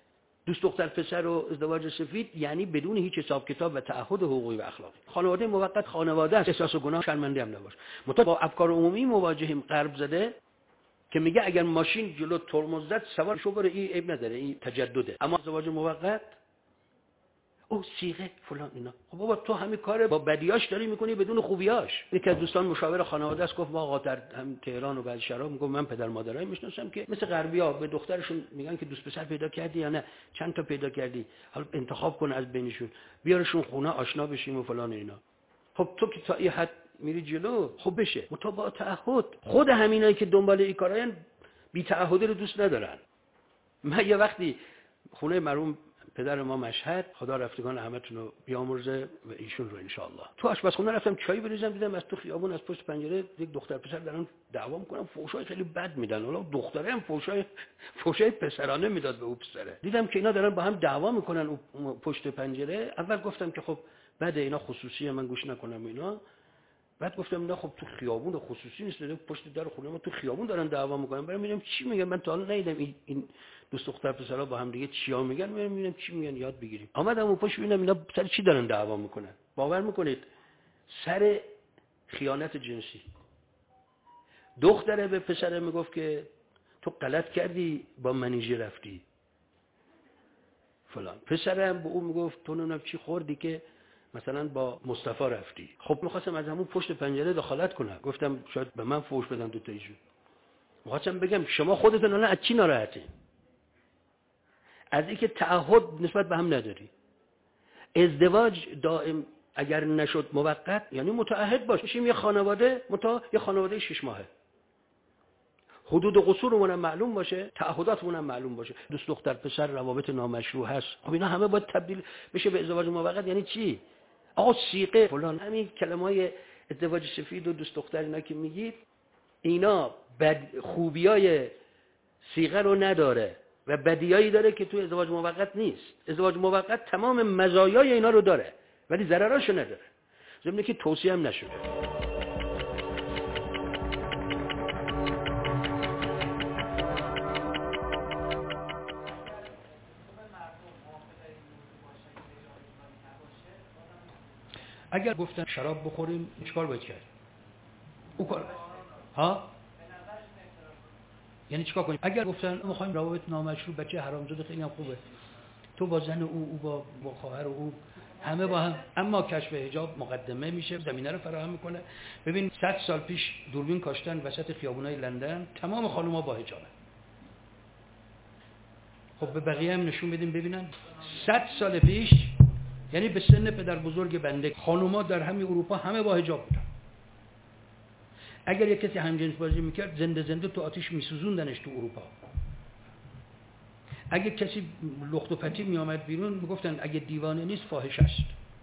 دوست دختر پسر و ازدواج سفید یعنی بدون هیچ حساب کتاب و تعهد حقوقی و اخلاقی. خانواده موقت خانواده است، احساس گناه شرمنده هم نباش. متأ با افکار عمومی مواجهیم غرب زده که میگه اگر ماشین جلو ترمز زد سوار شو بره، این عیب نداره، این تجدده. اما ازدواج موقت او صیغه فلان اینا، خب بابا تو همین کار با بدیاش داری میکنی بدون خوبیاش. یکی از دوستان مشاور خانواده است گفت ما آقا در هم تهران و بعضی شهرها میگم من پدر مادرایی میشناسم که مثل غربی‌ها به دخترشون میگن که دوست پسر پیدا کردی یا نه، چند تا پیدا کردی، حالا انتخاب کن از بینشون، بیارشون خونه آشنا بشیم و فلان اینا. خب تو که تا این حد میری جلو خب بشه مطابق تعهد. خود همینایی که دنبال این کارایان بی تعهدی رو دوست ندارن. من یه وقتی خونه مرحوم پدر ما مشهد، خدا رفتگان همتون رو بیامرزه و ایشون رو انشاءالله، تو آشپزخونه رفتم چای بریزم، دیدم از تو خیابون از پشت پنجره یک دختر پسر دارن دعوا میکنن، فحشای خیلی بد میدن. حالا دختره هم فحشای فحشای پسرانه میداد به اون پسره. دیدم که اینا دارن با هم دعوا میکنن اون پشت پنجره. اول گفتم که خب بعد اینا خصوصیه، من گوش نکنم اینا. بعد گفتم نه خب تو خیابون خصوصی نیست، پشت در خونه ما تو خیابون دارن دعوا میکنن، برام میبینم چی میگن. من تا حالا ندیدم این این دوست دختر پسرا با هم دیگه چیا میگن، میرم میبینم چی میگن یاد بگیریم. آمدم اون پشت ببینم اینا سر چی دارن دعوا میکنن. باور میکنید سر خیانت جنسی. دختره به پسره میگفت که تو غلط کردی با منیژه رفتی فلان. پسرم به اون میگفت تو نمیدونم چی خوردی که مثلا با مصطفی رفتی. خب میخواستم از همون پشت پنجره دخالت کنم، گفتم شاید به من فوش بدن دو تا ایشون. میخواستم بگم شما خودتون الان از چی ناراحتی؟ از اینکه تعهد نسبت به هم نداری. ازدواج دائم اگر نشد موقت یعنی متعهد باش. میشیم یه خانواده متا یه خانواده شش ماهه. حدود و قصورمون هم معلوم باشه، تعهداتمون هم معلوم باشه. دوست دختر پسر روابط نامشروع هست، خب اینا همه باید تبدیل بشه به ازدواج موقت. یعنی چی؟ آقا صیغه فلان، همین کلمه‌های ازدواج سفید و دوست دختر اینا که میگید اینا بد خوبیای صیغه رو نداره و بدیایی داره که تو ازدواج موقت نیست. ازدواج موقت تمام مزایای اینا رو داره ولی ضرراشو نداره. ضمن که توصیه هم نشده. اگر گفتن شراب بخوریم چیکار باید کرد؟ او کار ها؟ یعنی چیکار کنیم؟ اگر گفتن می‌خوایم روابط نامشروع، بچه حرامزاده خیلی هم خوبه، تو با زن او، او با با خواهر او، همه با هم، اما کشف حجاب مقدمه میشه، زمینه رو فراهم میکنه. ببین صد سال پیش دوربین کاشتن وسط خیابونای لندن، تمام خانوما با حجابه. خب به بقیه هم نشون بدیم ببینن. صد سال پیش یعنی به سن پدر بزرگ بنده خانوما در همین اروپا همه با حجاب بودن. اگر یک کسی همجنس بازی میکرد زنده زنده تو آتیش میسوزوندنش تو اروپا. اگه کسی لخت و پتی میامد بیرون میگفتن اگه دیوانه نیست فاحش است.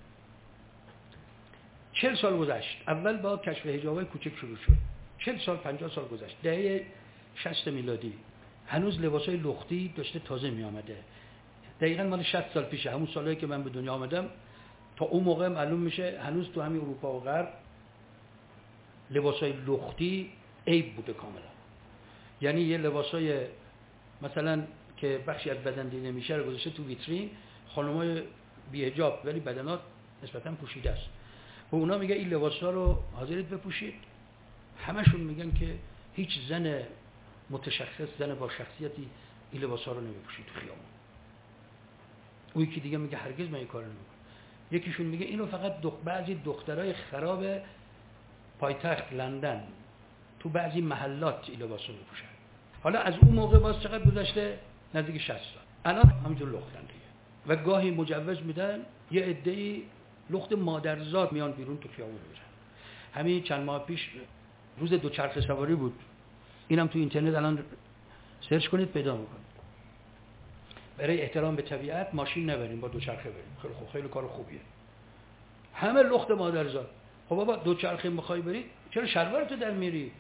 چهل سال گذشت، اول با کشف حجابای کوچک شروع شد. چهل سال پنجاه سال گذشت، دهه شصت میلادی هنوز لباسای لختی داشته تازه میامده. دقیقاً مال شصت سال پیشه، همون سالایی که من به دنیا آمدم تا اون موقع معلوم میشه هنوز تو همین اروپا و غرب لباسای لختی عیب بوده کاملا. یعنی یه لباسای مثلا که بخشی از بدن دیده میشه رو گذاشته تو ویترین، خانمای بی حجاب ولی بدنات نسبتا پوشیده است. و اونا میگه این لباسا رو حاضرید بپوشید. همشون میگن که هیچ زن متشخص، زن با شخصیتی این لباسا رو نمیپوشید تو خیابون. اون یکی دیگه میگه هرگز من این کارو نمیکنم. یکیشون میگه اینو فقط دخ... بعضی دخترای خراب پایتخت لندن تو بعضی محلات این لباسو میپوشن. حالا از اون موقع باز چقدر گذشته؟ نزدیک شصت سال. الان همینجور لختن دیگه. و گاهی مجوز میدن یه عده‌ای لخت مادرزاد میان بیرون تو خیابون میرن. همین چند ماه پیش روز دوچرخه سواری بود. اینم تو اینترنت الان سرچ کنید پیدا میکنید. برای احترام به طبیعت ماشین نبریم، با دوچرخه بریم. خیلی خوب، خیلی کار خوبیه. همه لخت مادرزاد. خب بابا دوچرخه میخوای بری چرا شلوارتو در میری؟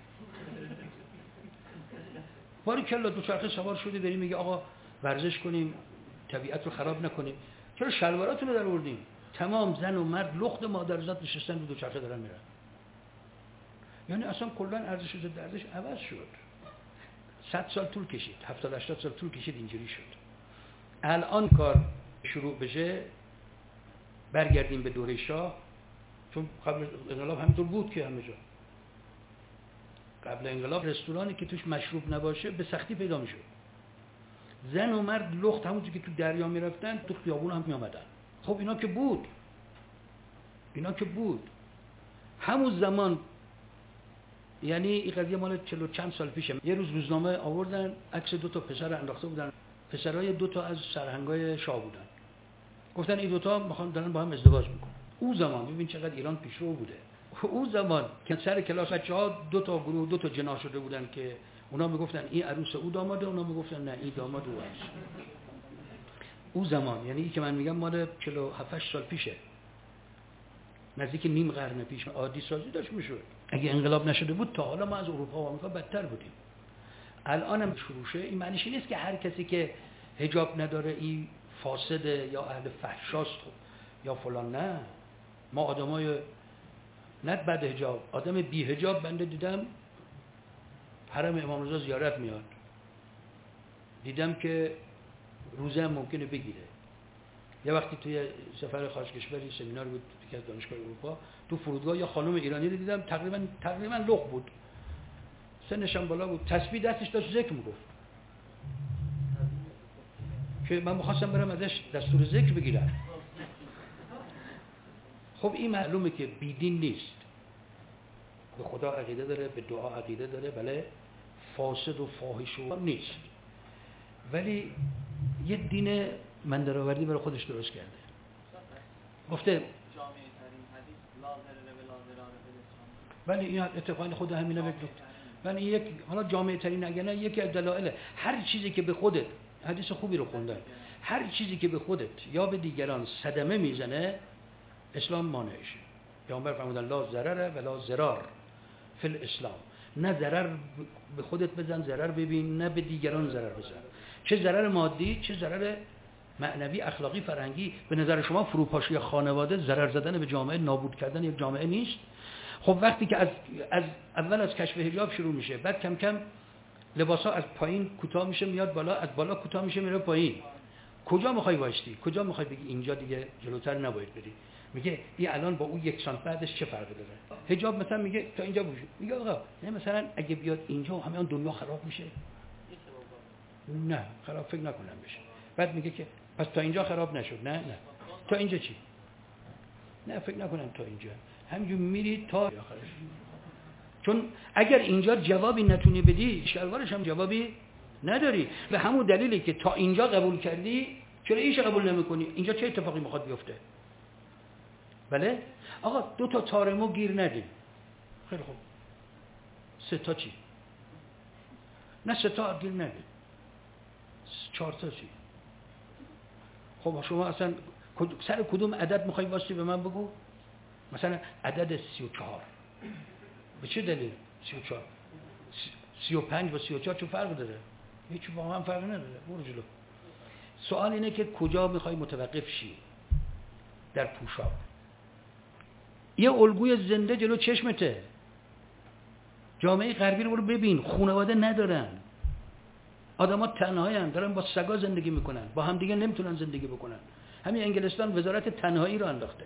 باری کلا دوچرخه سوار شدی داری میگه آقا ورزش کنیم طبیعت رو خراب نکنیم، چرا شلواراتون رو در آوردین؟ تمام زن و مرد لخت مادرزاد نشستن رو دوچرخه دارن میرن. یعنی اصلا کلا ارزش و ضد ارزش عوض شد. صد سال طول کشید، هفتاد هشتاد سال طول کشید اینجوری شد. الان کار شروع بشه برگردیم به دوره شاه، چون قبل انقلاب همینطور بود که همه جا قبل انقلاب رستورانی که توش مشروب نباشه به سختی پیدا میشه. زن و مرد لخت همونجوری که تو دریا میرفتن تو خیابون هم میامدن. خب اینا که بود اینا که بود همون زمان، یعنی این قضیه مال چلو چند سال پیشه. یه روز روزنامه آوردن عکس دو تا پسر انداخته بودن، پسرای دو تا از سرهنگای شاه بودن، گفتن این دو تا میخوان دارن با هم ازدواج میکنن. اون زمان ببین چقدر ایران پیشرو بوده. اون زمان که سر کلاس بچه‌ها دو تا گروه دو تا جنا شده بودن که اونا میگفتن این عروس او داماده، اونا میگفتن نه این داماد او است. اون زمان یعنی این که من میگم مال چهل و هفت سال پیشه، نزدیک نیم قرن پیش. عادی سازی داشت میشد. اگه انقلاب نشده بود تا حالا ما از اروپا و آمریکا بدتر بودیم. الانم شروشه. این معنیش نیست که هر کسی که حجاب نداره این فاسده یا اهل فحشاست یا فلان. نه، ما آدمای نه بد حجاب، آدم بی حجاب بنده دیدم حرم امام رضا زیارت میاد، دیدم که روزه هم ممکنه بگیره. یه وقتی توی سفر خارج کشوری سمینار بود که از دانشگاه اروپا، تو فرودگاه یا خانم ایرانی رو دیدم تقریبا تقریبا لخت بود، سنش هم بالا بود، تسبیح دستش داشت ذکر میگفت که من می‌خواستم برم ازش دستور ذکر بگیرم. خب این معلومه که بیدین نیست، به خدا عقیده داره، به دعا عقیده داره، بله فاسد و فاحش و نیست، ولی یه دین من درآوردی برای خودش درست کرده. گفته جامعه ترین حدیث لا ضرر ولا ضرار بالاسلام. ولی این اتفاقا خود همینه بگید. ولی یک حالا جامعه ترین اگه نه یکی از دلایل هر چیزی که به خودت، حدیث خوبی رو خوندن، هر چیزی که به خودت یا به دیگران صدمه میزنه اسلام مانعشه. پیامبر فرمودن لا ضرر ولا ضرار فی الاسلام، نه ضرر به خودت بزن ضرر ببین، نه به دیگران ضرر بزن، چه ضرر مادی چه ضرر معنوی، اخلاقی، فرهنگی. به نظر شما فروپاشی خانواده ضرر زدن به جامعه، نابود کردن یک جامعه نیست؟ خب وقتی که از, از اول از کشف حجاب شروع میشه، بعد کم کم لباسا از پایین کوتاه میشه میاد بالا، از بالا کوتاه میشه میره پایین، کجا میخوای وایستی؟ کجا میخوای بگی اینجا دیگه جلوتر نباید بری؟ میگه این الان با اون یک سانت بعدش چه فرقی داره؟ حجاب مثلا میگه تا اینجا وجود، میگه آقا نه مثلا اگه بیاد اینجا همه اون دنیا خراب میشه. نه خراب فکر نکنم بشه. بعد میگه که پس تا اینجا خراب نشد. نه نه تا اینجا چی؟ نه فکر نکنم تا اینجا، همینجور میری تا آخرش. چون اگر اینجا جوابی نتونی بدی شلوارش هم جوابی نداری. به همون دلیلی که تا اینجا قبول کردی چرا ایش قبول نمیکنی؟ اینجا چه اتفاقی میخواد بیفته؟ بله آقا دو تا تارمو گیر ندیم، خیلی خوب، سه تا چی؟ نه سه تا گیر ندیم، چهار تا چی؟ خب شما اصلا سر کدوم عدد میخوای واسه به من بگو؟ مثلا عدد سی و چهار به چه دلیل؟ سی و چهار سی و پنج با سی و چهار چه فرق داره؟ هیچ با هم فرق نداره. برو جلو. سوال اینه که کجا میخوای متوقف شی؟ در پوشاک. یه الگوی زنده جلو چشمته. جامعه غربی رو برو ببین، خانواده ندارن، آدم‌ها تنهایین، دارن با سگا زندگی میکنن، با هم دیگه نمیتونن زندگی بکنن. همین انگلستان وزارت تنهایی رو انداخته،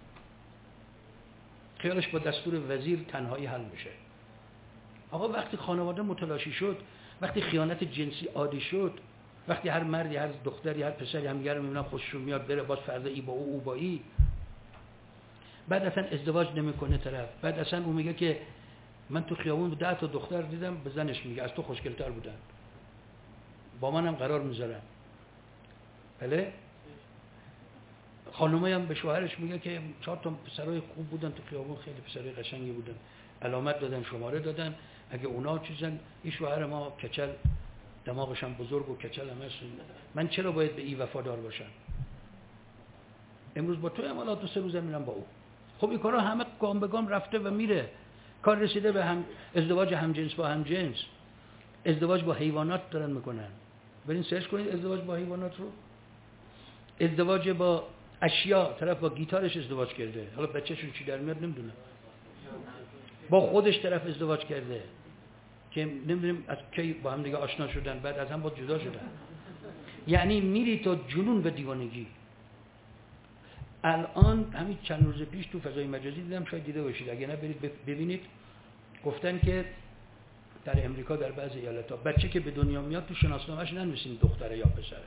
خیالش با دستور وزیر تنهایی حل میشه. آقا وقتی خانواده متلاشی شد، وقتی خیانت جنسی عادی شد، وقتی هر مردی هر دختری هر پسری همدیگه رو میبینن خوششون میاد بره باز فردا ای با او او با ای، بعد اصلا ازدواج نمیکنه طرف، بعد اصلا اون میگه که من تو خیابون ده تا دختر دیدم، به زنش میگه از تو خوشگل‌تر بودن، با منم قرار میذارن. بله خانمایی هم به شوهرش میگه که چهار تا پسرای خوب بودن تو خیابون، خیلی پسرای قشنگی بودن، علامت دادن، شماره دادن، اگه اونا چیزن این شوهر ما کچل، دماغش هم بزرگ و کچل هم هست، من چرا باید به این وفادار باشم؟ امروز با تو هم حالا دو سه روز میرم با او. خب این کارا همه گام به گام رفته و میره. کار رسیده به هم ازدواج همجنس با همجنس، ازدواج با حیوانات دارن میکنن. برین سرچ کنید ازدواج با حیوانات رو. ازدواج با اشیا، طرف با گیتارش ازدواج کرده، حالا بچه‌شون چی در میاد نمیدونم، با خودش طرف ازدواج کرده که نمیدونیم از کی با هم دیگه آشنا شدن، بعد از هم با جدا شدن. یعنی میری تا جنون و دیوانگی. الان همین چند روز پیش تو فضای مجازی دیدم، شاید دیده باشید، اگه نه برید ببینید، گفتن که در امریکا در بعضی ایالت‌ها بچه که به دنیا میاد تو شناسنامه‌اش ننویسین دختره یا پسره،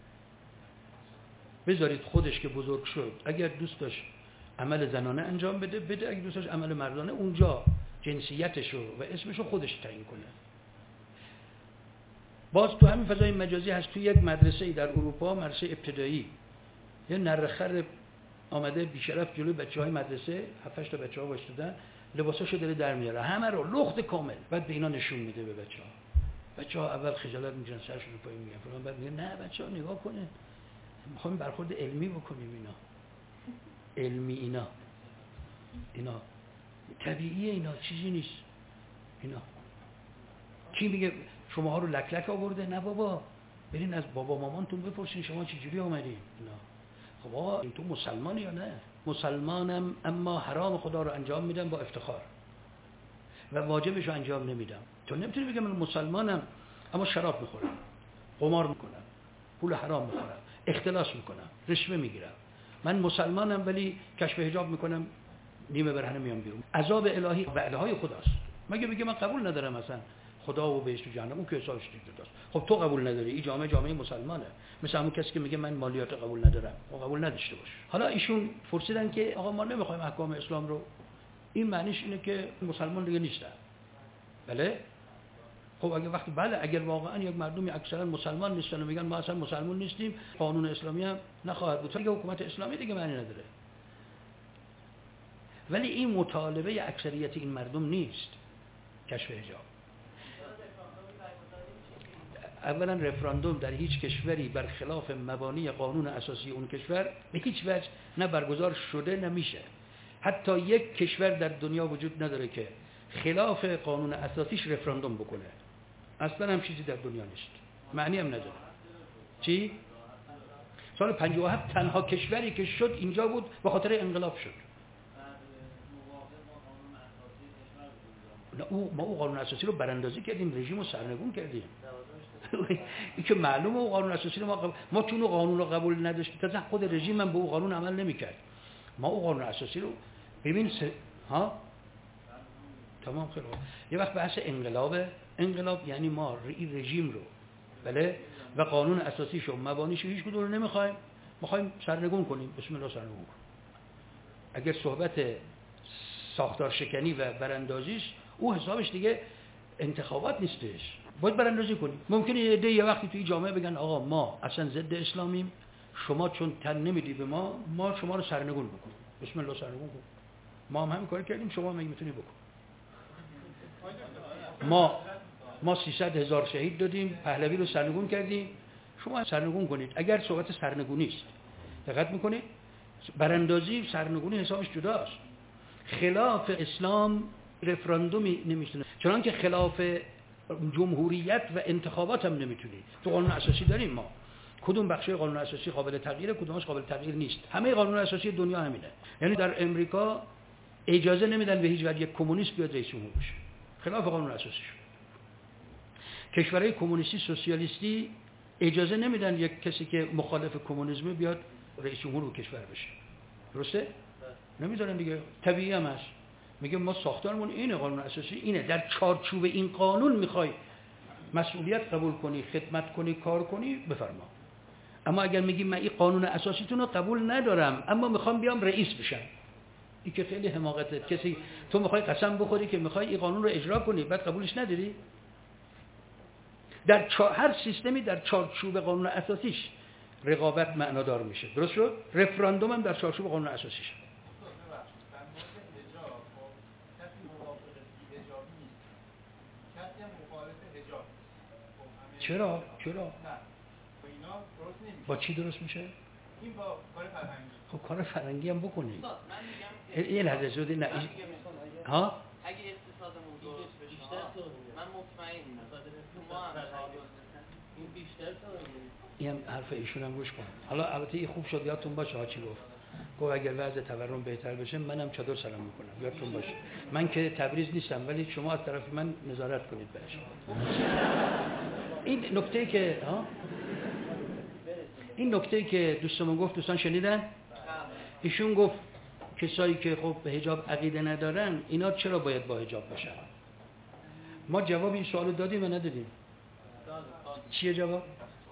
بذارید خودش که بزرگ شد اگر دوست داشت عمل زنانه انجام بده بده، اگه دوست داشت عمل مردانه اونجا جنسیتشو و اسمشو خودش تعیین کنه. باز تو همین فضای مجازی هست، تو یک مدرسه در اروپا، مدرسه ابتدایی، یه نرخر آمده بیشرف جلوی بچه‌های مدرسه، هفت هشت تا بچه‌ها وایسادن، لباساشو داره در میاره، همه رو لخت کامل، بعد به اینا نشون میده به بچه‌ها. بچه‌ها اول خجالت می‌کشن، سرشون رو پایین میگن فلان، بعد میگه نه بچه‌ها نگاه کنه، می‌خوایم برخورد علمی بکنیم، اینا علمی، اینا اینا طبیعیه، اینا چیزی نیست. اینا کی میگه شماها رو لک لک آورده؟ نه بابا، برین از بابا مامانتون بپرسین شما چه جوری اومدین. اینا خب آقا این تو مسلمانی یا نه؟ مسلمانم اما حرام خدا رو انجام میدم با افتخار و واجبش رو انجام نمیدم. تو نمیتونی بگم من مسلمانم اما شراب میخورم، قمار میکنم، پول حرام میخورم، اختلاس میکنم، رشوه میگیرم. من مسلمانم ولی کشف حجاب میکنم، نیمه برهنه میام بیرون. عذاب الهی وعده های خداست. مگه بگه من قبول ندارم مثلا خدا و بهشت و جهنم، اون که حسابش جداست. خب تو قبول نداری، این جامعه جامعه مسلمانه. مثلا همون کسی که میگه من مالیات قبول ندارم، او قبول نداشته باش. حالا ایشون پرسیدن که آقا ما نمیخوایم احکام اسلام رو، این معنیش اینه که مسلمان دیگه نیستن. بله؟ خب اگه وقتی بله اگر واقعا یک مردمی اکثرا مسلمان نیستن و میگن ما اصلا مسلمان نیستیم، قانون اسلامی هم نخواهد بود، دیگه حکومت اسلامی دیگه معنی نداره. ولی این مطالبه اکثریت این مردم نیست، کشف حجاب. اولا رفراندوم در هیچ کشوری برخلاف مبانی قانون اساسی اون کشور به هیچ وجه نه برگزار شده نه میشه. حتی یک کشور در دنیا وجود نداره که خلاف قانون اساسیش رفراندوم بکنه. اصلا هم چیزی در دنیا نیست، معنی هم نداره. چی؟ سال پنجاه و هفت تنها کشوری که شد اینجا بود، به خاطر انقلاب شد. نه او ما او قانون اساسی رو براندازی کردیم، رژیم رو سرنگون کردیم. این که معلومه او قانون اساسی رو ما قبول... ما چون او قانون رو قبول نداشتیم، تازه خود رژیم هم به او قانون عمل نمی‌کرد. ما او قانون اساسی رو ببین س... ها تمام خیلی خوب. یه وقت بحث انقلاب، انقلاب یعنی ما این رژیم رو بله و قانون اساسیشو مبانیشو هیچ کدوم رو نمیخوایم، میخوایم سرنگون کنیم. بسم الله سرنگون کنیم. اگر صحبت ساختار شکنی و براندازیش، او حسابش دیگه انتخابات نیستش، باید براندازی کنیم. ممکنه یه عده یه وقتی توی جامعه بگن آقا ما اصلا ضد اسلامیم، شما چون تن نمیدی به ما، ما شما رو سرنگون بکنیم. بسم الله سرنگون کن. ما هم همین کار کردیم، شما هم میتونی بکن. ما ما سیصد هزار شهید دادیم، پهلوی رو سرنگون کردیم، شما سرنگون کنید. اگر صحبت سرنگونی است، دقت میکنید براندازی سرنگونی حسابش جداست. خلاف اسلام رفراندومی نمیتونه، چون که خلاف جمهوریت و انتخابات هم نمیتونی. تو قانون اساسی داریم ما، کدوم بخشای قانون اساسی قابل تغییره، کدومش قابل تغییر نیست. همه قانون اساسی دنیا همینه. یعنی در امریکا اجازه نمیدن به هیچ وجه یک کمونیست بیاد رئیس جمهور بشه، خلاف قانون اساسی. کشورهای کمونیستی سوسیالیستی اجازه نمیدن یک کسی که مخالف کمونیسم بیاد رئیس جمهور کشور بشه. درسته؟ نمیذارن دیگه، طبیعی هم هست. میگه ما ساختارمون اینه، قانون اساسی اینه، در چارچوب این قانون میخوای مسئولیت قبول کنی، خدمت کنی، کار کنی، بفرما. اما اگر میگی من این قانون اساسیتون رو قبول ندارم اما میخوام بیام رئیس بشم، این که خیلی حماقته. کسی تو میخوای قسم بخوری که میخوای این قانون رو اجرا کنی بعد قبولش نداری؟ در چا... هر سیستمی در چارچوب قانون اساسیش رقابت معنادار میشه. درست شد؟ رفراندوم هم در چارچوب قانون اساسیش. چرا؟ چرا؟ با چی درست میشه؟ این با کار فرهنگی. خب کار فرهنگی هم بکنی. یه لحظه زودی نه. ها؟ اگه اقتصادمون درست بشه من مطمئنم ما هم این بیشتر تا این حرف ایشون هم گوش کن. حالا البته این خوب شد، یادتون باشه ها چی گفت. گفت اگر وضع تورم بهتر بشه منم چادر سرم میکنم. یادتون باشه. من که تبریز نیستم ولی شما از طرف من نظارت کنید بهش. این نکته که ها این نکته‌ای که دوستمون گفت دوستان شنیدن؟ ایشون گفت کسایی که خب به حجاب عقیده ندارن اینا چرا باید با حجاب باشن؟ ما جواب این سوالو دادیم و ندادیم؟ چیه جواب؟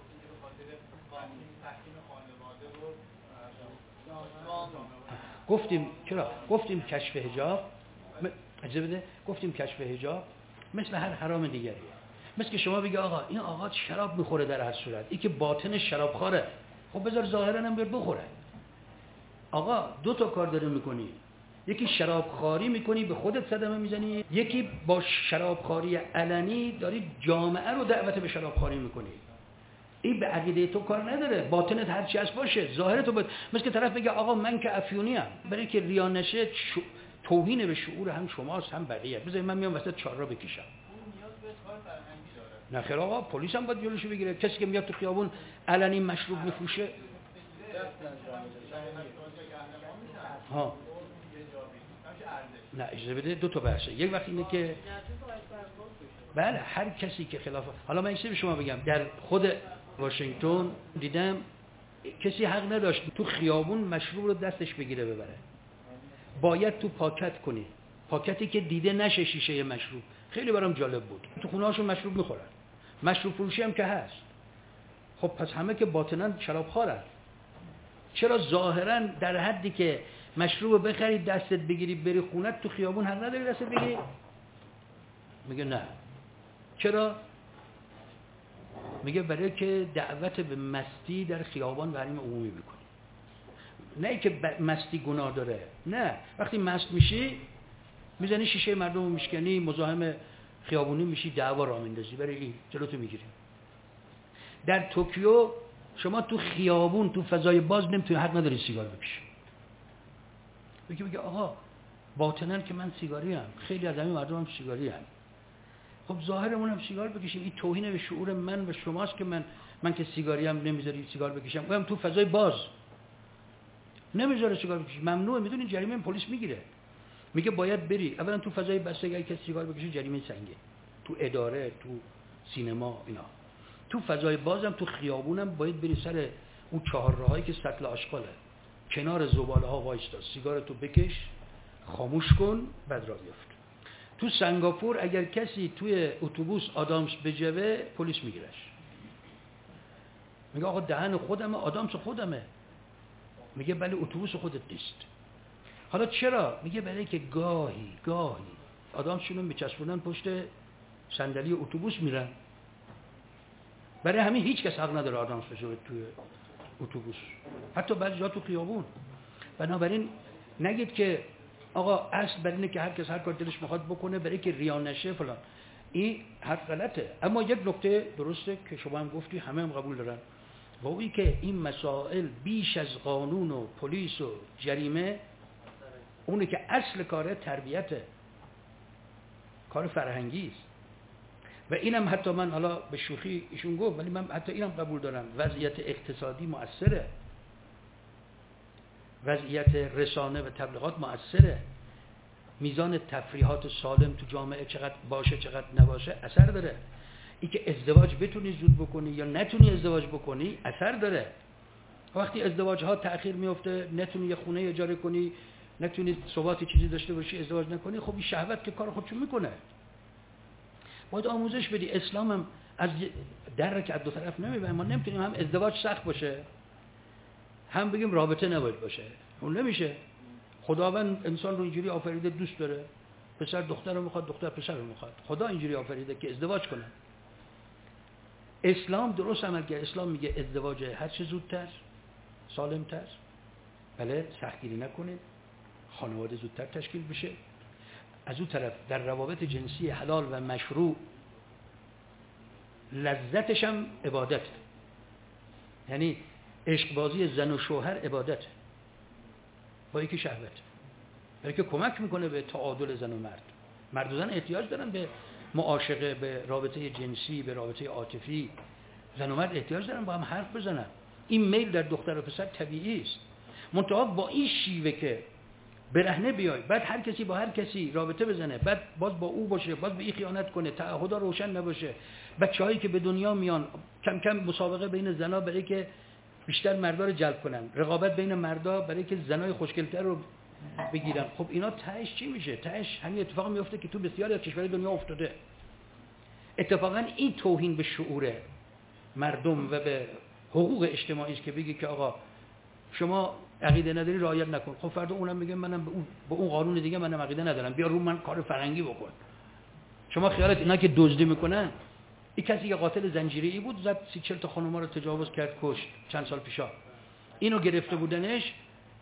گفتیم چرا؟ گفتیم کشف حجاب اجازه بده گفتیم کشف حجاب مثل هر حرام دیگریه. مثل که شما بگی آقا این آقا شراب میخوره در هر صورت، این که باطنش شراب خوره، خب بذار ظاهرا هم بیاد بخوره. آقا دو تا کار داری میکنی، یکی شرابخواری میکنی به خودت صدمه میزنی، یکی با شرابخواری علنی داری جامعه رو دعوت به شرابخواری میکنی. این به عقیده تو کار نداره، باطنت هر چی هست باشه، ظاهر تو باید. مثل که طرف بگه آقا من که افیونی ام، برای که ریا نشه شو... توهین به شعور هم شماست هم بقیه. بذار من میام وسط چهار را بکشم. نه خیر آقا، پلیس هم باید جلوشو بگیره. کسی که میاد تو خیابون علنی مشروب میفروشه ها نه اجازه بده، دو تا بحثه. یک وقت اینه که بله هر کسی که خلاف، حالا من این چیزی به شما بگم، در خود واشنگتن دیدم کسی حق نداشت تو خیابون مشروب رو دستش بگیره ببره، باید تو پاکت کنی، پاکتی که دیده نشه شیشه مشروب. خیلی برام جالب بود. تو خونه هاشون مشروب میخورن، مشروب فروشی هم که هست. خب پس همه که باطناً شراب خوارن. چرا ظاهراً در حدی که مشروب بخری دستت بگیری بری خونت، تو خیابون حق نداری دستت بگیری؟ میگه نه. چرا؟ میگه برای که دعوت به مستی در خیابان و حریم عمومی میکنی. نه ای که مستی گناه داره، نه، وقتی مست میشی میزنی شیشه مردم رو میشکنی، مزاحم خیابونی میشی، دعوا راه میندازی، برای این جلوتو میگیری. در توکیو شما تو خیابون تو فضای باز نمیتونی، حق نداری سیگار بکشی. میگه میگه آقا باطناً که من سیگاری ام، خیلی از همین مردم هم سیگاری ام. خب ظاهرمون هم سیگار بکشیم، این توهین به شعور من و شماست که من من که سیگاری ام نمیذاری سیگار بکشم. میگم تو فضای باز نمیذاره سیگار بکشی، ممنوعه. میدونین جریمه پلیس میگیره. میگه باید بری اولا تو فضای بسته، اگه کسی سیگار بکشه جریمه سنگین، تو اداره، تو سینما، اینا. تو فضای بازم تو خیابونم باید بری سر اون چهار راهایی که سطل آشغاله، کنار زباله ها وایستا، سیگارتو بکش، خاموش کن، بعد راه بیفت. تو سنگاپور اگر کسی توی اتوبوس آدامس بجوه پلیس میگیرش. میگه آقا دهن خودمه، آدامس خودمه. میگه بله اتوبوس خودت نیست. حالا چرا؟ میگه برای که گاهی گاهی آدامسشون میچسبونن پشت صندلی اتوبوس میرن، برای همین هیچ کس حق نداره آدامس بذاره توی اتوبوس، حتی بعضی جا تو خیابون. بنابراین نگید که آقا اصل بر اینه که هر کس هر کار دلش میخواد بکنه برای که ریا نشه فلان. این حرف غلطه. اما یک نکته درسته که شما هم گفتی، همه هم قبول دارن، واقعی که این مسائل بیش از قانون و پلیس و جریمه، اونه که اصل کاره تربیته، کار فرهنگی است. و اینم حتی من حالا به شوخی ایشون گفت، ولی من حتی اینم قبول دارم، وضعیت اقتصادی مؤثره، وضعیت رسانه و تبلیغات مؤثره، میزان تفریحات سالم تو جامعه چقدر باشه چقدر نباشه اثر داره. این که ازدواج بتونی زود بکنی یا نتونی ازدواج بکنی اثر داره. وقتی ازدواج ها تأخیر میفته، نتونی یه خونه اجاره کنی، نتونی ثبات چیزی داشته باشی، ازدواج نکنی، خب این شهوت که کار خودشون میکنه. باید آموزش بدی. اسلام هم از در که از دو طرف نمیبره. ما نمیتونیم هم ازدواج سخت باشه هم بگیم رابطه نباید باشه، اون نمیشه. خداوند انسان رو اینجوری آفریده، دوست داره، پسر دختر رو میخواد، دختر پسر رو میخواد. خدا اینجوری آفریده که ازدواج کنه. اسلام درست عمل کرد. اسلام میگه ازدواج هر چه زودتر، سالمتر، بله، سختگیری نکنه، خانواده زودتر تشکیل بشه. از اون طرف در روابط جنسی حلال و مشروع لذتش هم عبادت، یعنی عشق بازی زن و شوهر عبادت با یکی شهوت، برای که کمک میکنه به تعادل زن و مرد. مرد و زن احتیاج دارن به معاشقه، به رابطه جنسی، به رابطه عاطفی. زن و مرد احتیاج دارن با هم حرف بزنن. این میل در دختر و پسر طبیعی است. منتها با این شیوه که برهنه بیای، بعد هر کسی با هر کسی رابطه بزنه، بعد باز با او باشه، باز به این خیانت کنه، تعهدها روشن نباشه، بچه‌هایی که به دنیا میان کم کم مسابقه بین زنا برای که بیشتر مردا رو جلب کنن، رقابت بین مردا برای که زنای خوشگل‌تر رو بگیرن. خب اینا تهش چی میشه؟ تهش همین اتفاق میفته که تو بسیاری از کشورهای دنیا افتاده. اتفاقا این توهین به شعور مردم و به حقوق اجتماعی است که بگی که آقا شما عقیده نداری رعایت نکن، خب فردا اونم میگه منم به اون به اون قانون دیگه منم عقیده ندارم، بیا رو من کار فرنگی بکن. شما خیالت اینا که دزدی میکنن، این کسی که قاتل زنجیره‌ای بود زد سی چهل تا خانوما رو تجاوز کرد کشت چند سال پیشا، اینو گرفته بودنش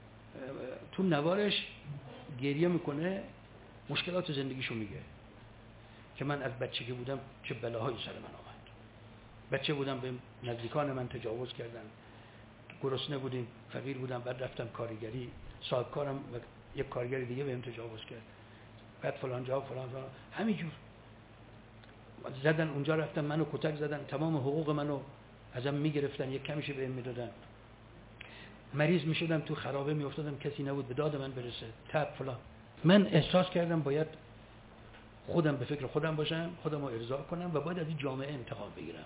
تو نوارش گریه میکنه، مشکلات زندگیشو میگه که من از بچگی بودم چه بلاهایی سر من آمد، بچه بودم به نزدیکان من تجاوز کردن، گرسنه بودیم، فقیر بودم، بعد رفتم کارگری، صاحب کارم و یک کارگر دیگه بهم تجاوز کرد، بعد فلان جا فلان جا همینجور زدن، اونجا رفتم منو کتک زدن، تمام حقوق منو ازم میگرفتن، یک کمیش بهم میدادن، مریض میشدم تو خرابه میافتادم کسی نبود به داد من برسه، تب فلان. من احساس کردم باید خودم به فکر خودم باشم، خودم رو ارضا کنم و باید از این جامعه انتقام بگیرم.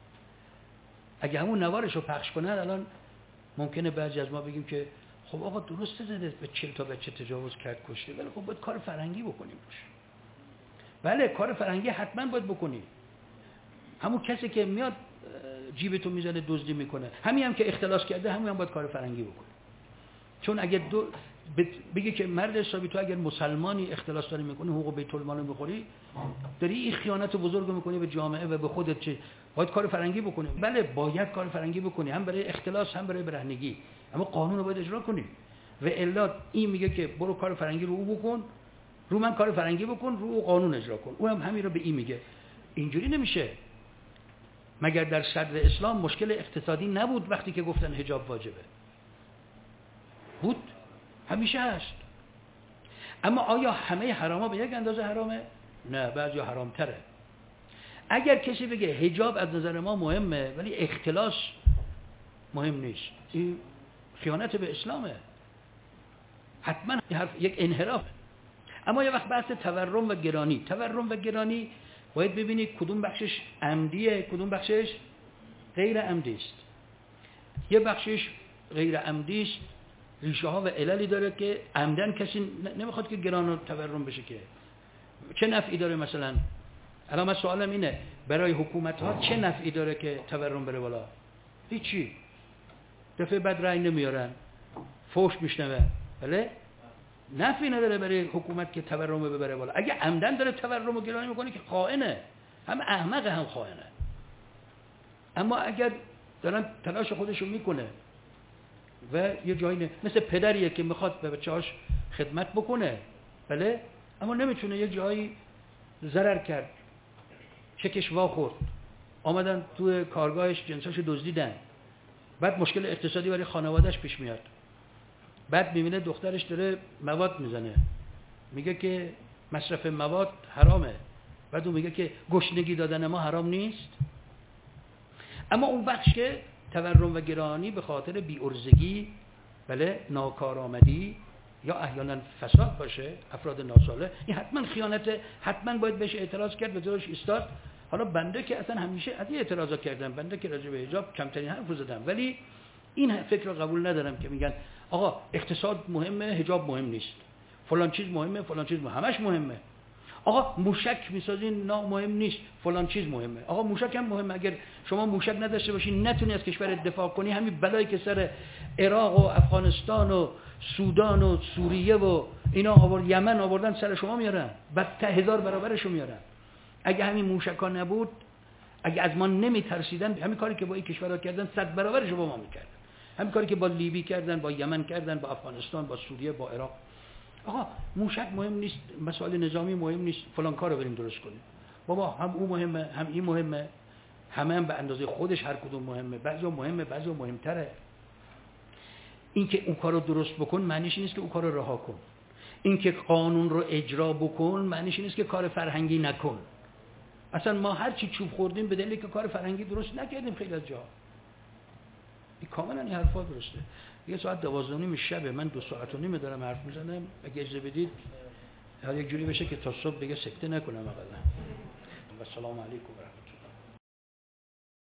اگه همون نوارش رو پخش کنن الان ممکنه بعضی از ما بگیم که خب آقا درسته زده به چهل تا بچه تجاوز کرد کشته، ولی خب باید کار فرنگی بکنیم روش. بله کار فرنگی حتما باید بکنی. همون کسی که میاد جیبتو میزنه دزدی میکنه، همین هم که اختلاس کرده همین هم باید کار فرنگی بکنه. چون اگه دو بگه که مرد حسابی تو اگر مسلمانی اختلاس داری میکنی حقوق بیت المال رو میخوری، داری این خیانت بزرگ میکنی به جامعه و به خودت، چه باید کار فرنگی بکنی. بله باید کار فرنگی بکنی، هم برای اختلاس هم برای برهنگی، اما قانون رو باید اجرا کنی. و الا این میگه که برو کار فرنگی رو او بکن، رو من کار فرنگی بکن، رو او قانون اجرا کن، او هم همین رو به این میگه. اینجوری نمیشه. مگر در صدر اسلام مشکل اقتصادی نبود وقتی که گفتن حجاب واجبه؟ بود، همیشه هست. اما آیا همه حراما به یک اندازه حرامه؟ نه، بعضی حرام تره. اگر کسی بگه حجاب از نظر ما مهمه ولی اختلاس مهم نیست، این خیانت به اسلامه، حتما یک انحراف. اما یه وقت بحث تورم و گرانی، تورم و گرانی باید ببینید کدوم بخشش عمدیه کدوم بخشش غیر عمدی است. یه بخشش غیر عمدی است، ریشه ها و عللی داره که عمدن کسی نمیخواد که گران و تورم بشه. که چه نفعی داره؟ مثلا الان من سوالم اینه، برای حکومت ها چه نفعی داره که تورم بره بالا؟ هیچی. دفعه بعد رأی نمیارن، فوش میشنوه، بله؟ نفعی نداره برای حکومت که تورم ببره بالا. اگه عمدن داره تورم و گرانی میکنه که خائنه، هم احمق هم خائنه. اما اگر دارن تلاش خودشو میکنه و یه جایی نه، مثل پدریه که میخواد به بچه‌هاش خدمت بکنه، بله، اما نمیتونه، یه جایی ضرر کرد، چکش وا خورد، آمدن تو کارگاهش جنساشو دزدیدن، بعد مشکل اقتصادی برای خانواده‌اش پیش میاد، بعد میبینه دخترش داره مواد میزنه، میگه که مصرف مواد حرامه، بعد اون میگه که گشنگی دادن ما حرام نیست. اما اون بخش که تورم و گرانی به خاطر بی‌عرضگی، بله، ناکارآمدی یا احیانا فساد باشه، افراد ناصالح، این حتما خیانته، حتما باید بهش اعتراض کرد و جلوش ایستاد. حالا بنده که اصلا همیشه از این اعتراضا کردم، بنده که راجع به حجاب کمترین حرف زدم، ولی این فکر رو قبول ندارم که میگن آقا اقتصاد مهمه، حجاب مهم نیست، فلان چیز مهمه، فلان چیز مهمه، همش مهمه. آقا موشک میسازین، نه مهم نیست، فلان چیز مهمه. آقا موشک هم مهمه، اگر شما موشک نداشته باشین نتونی از کشورت دفاع کنی، همین بلایی که سر عراق و افغانستان و سودان و سوریه و اینا آورد، یمن آوردن سر شما میارن، بعد تا هزار برابرشو میارن. اگه همین موشکا نبود، اگه از ما نمیترسیدن، همین کاری که با این کشورها کردن صد برابرشو با ما میکردن. همین کاری که با لیبی کردن، با یمن کردن، با افغانستان، با سوریه، با عراق. آقا موشک مهم نیست، مسائل نظامی مهم نیست، فلان کارو بریم درست کنیم. بابا هم اون مهمه، هم این مهمه، همه هم به اندازه خودش هر کدوم مهمه، بعضی مهمه، بعضی مهمتره. این که اون کارو درست بکن معنیش نیست که اون کارو رها کن. این که قانون رو اجرا بکن معنیش نیست که کار فرهنگی نکن. اصلا ما هر چی چوب خوردیم به دلیلی که کار فرهنگی درست نکردیم خیلی از جا. این کاملا این حرفا درسته. یه ساعت دوازده و نیم شبه، من دو ساعت و نیم دارم حرف میزنم، اگه اجازه بدید هر یک جوری بشه که تا صبح دیگه سکته نکنم اقلا. و سلام علیکم.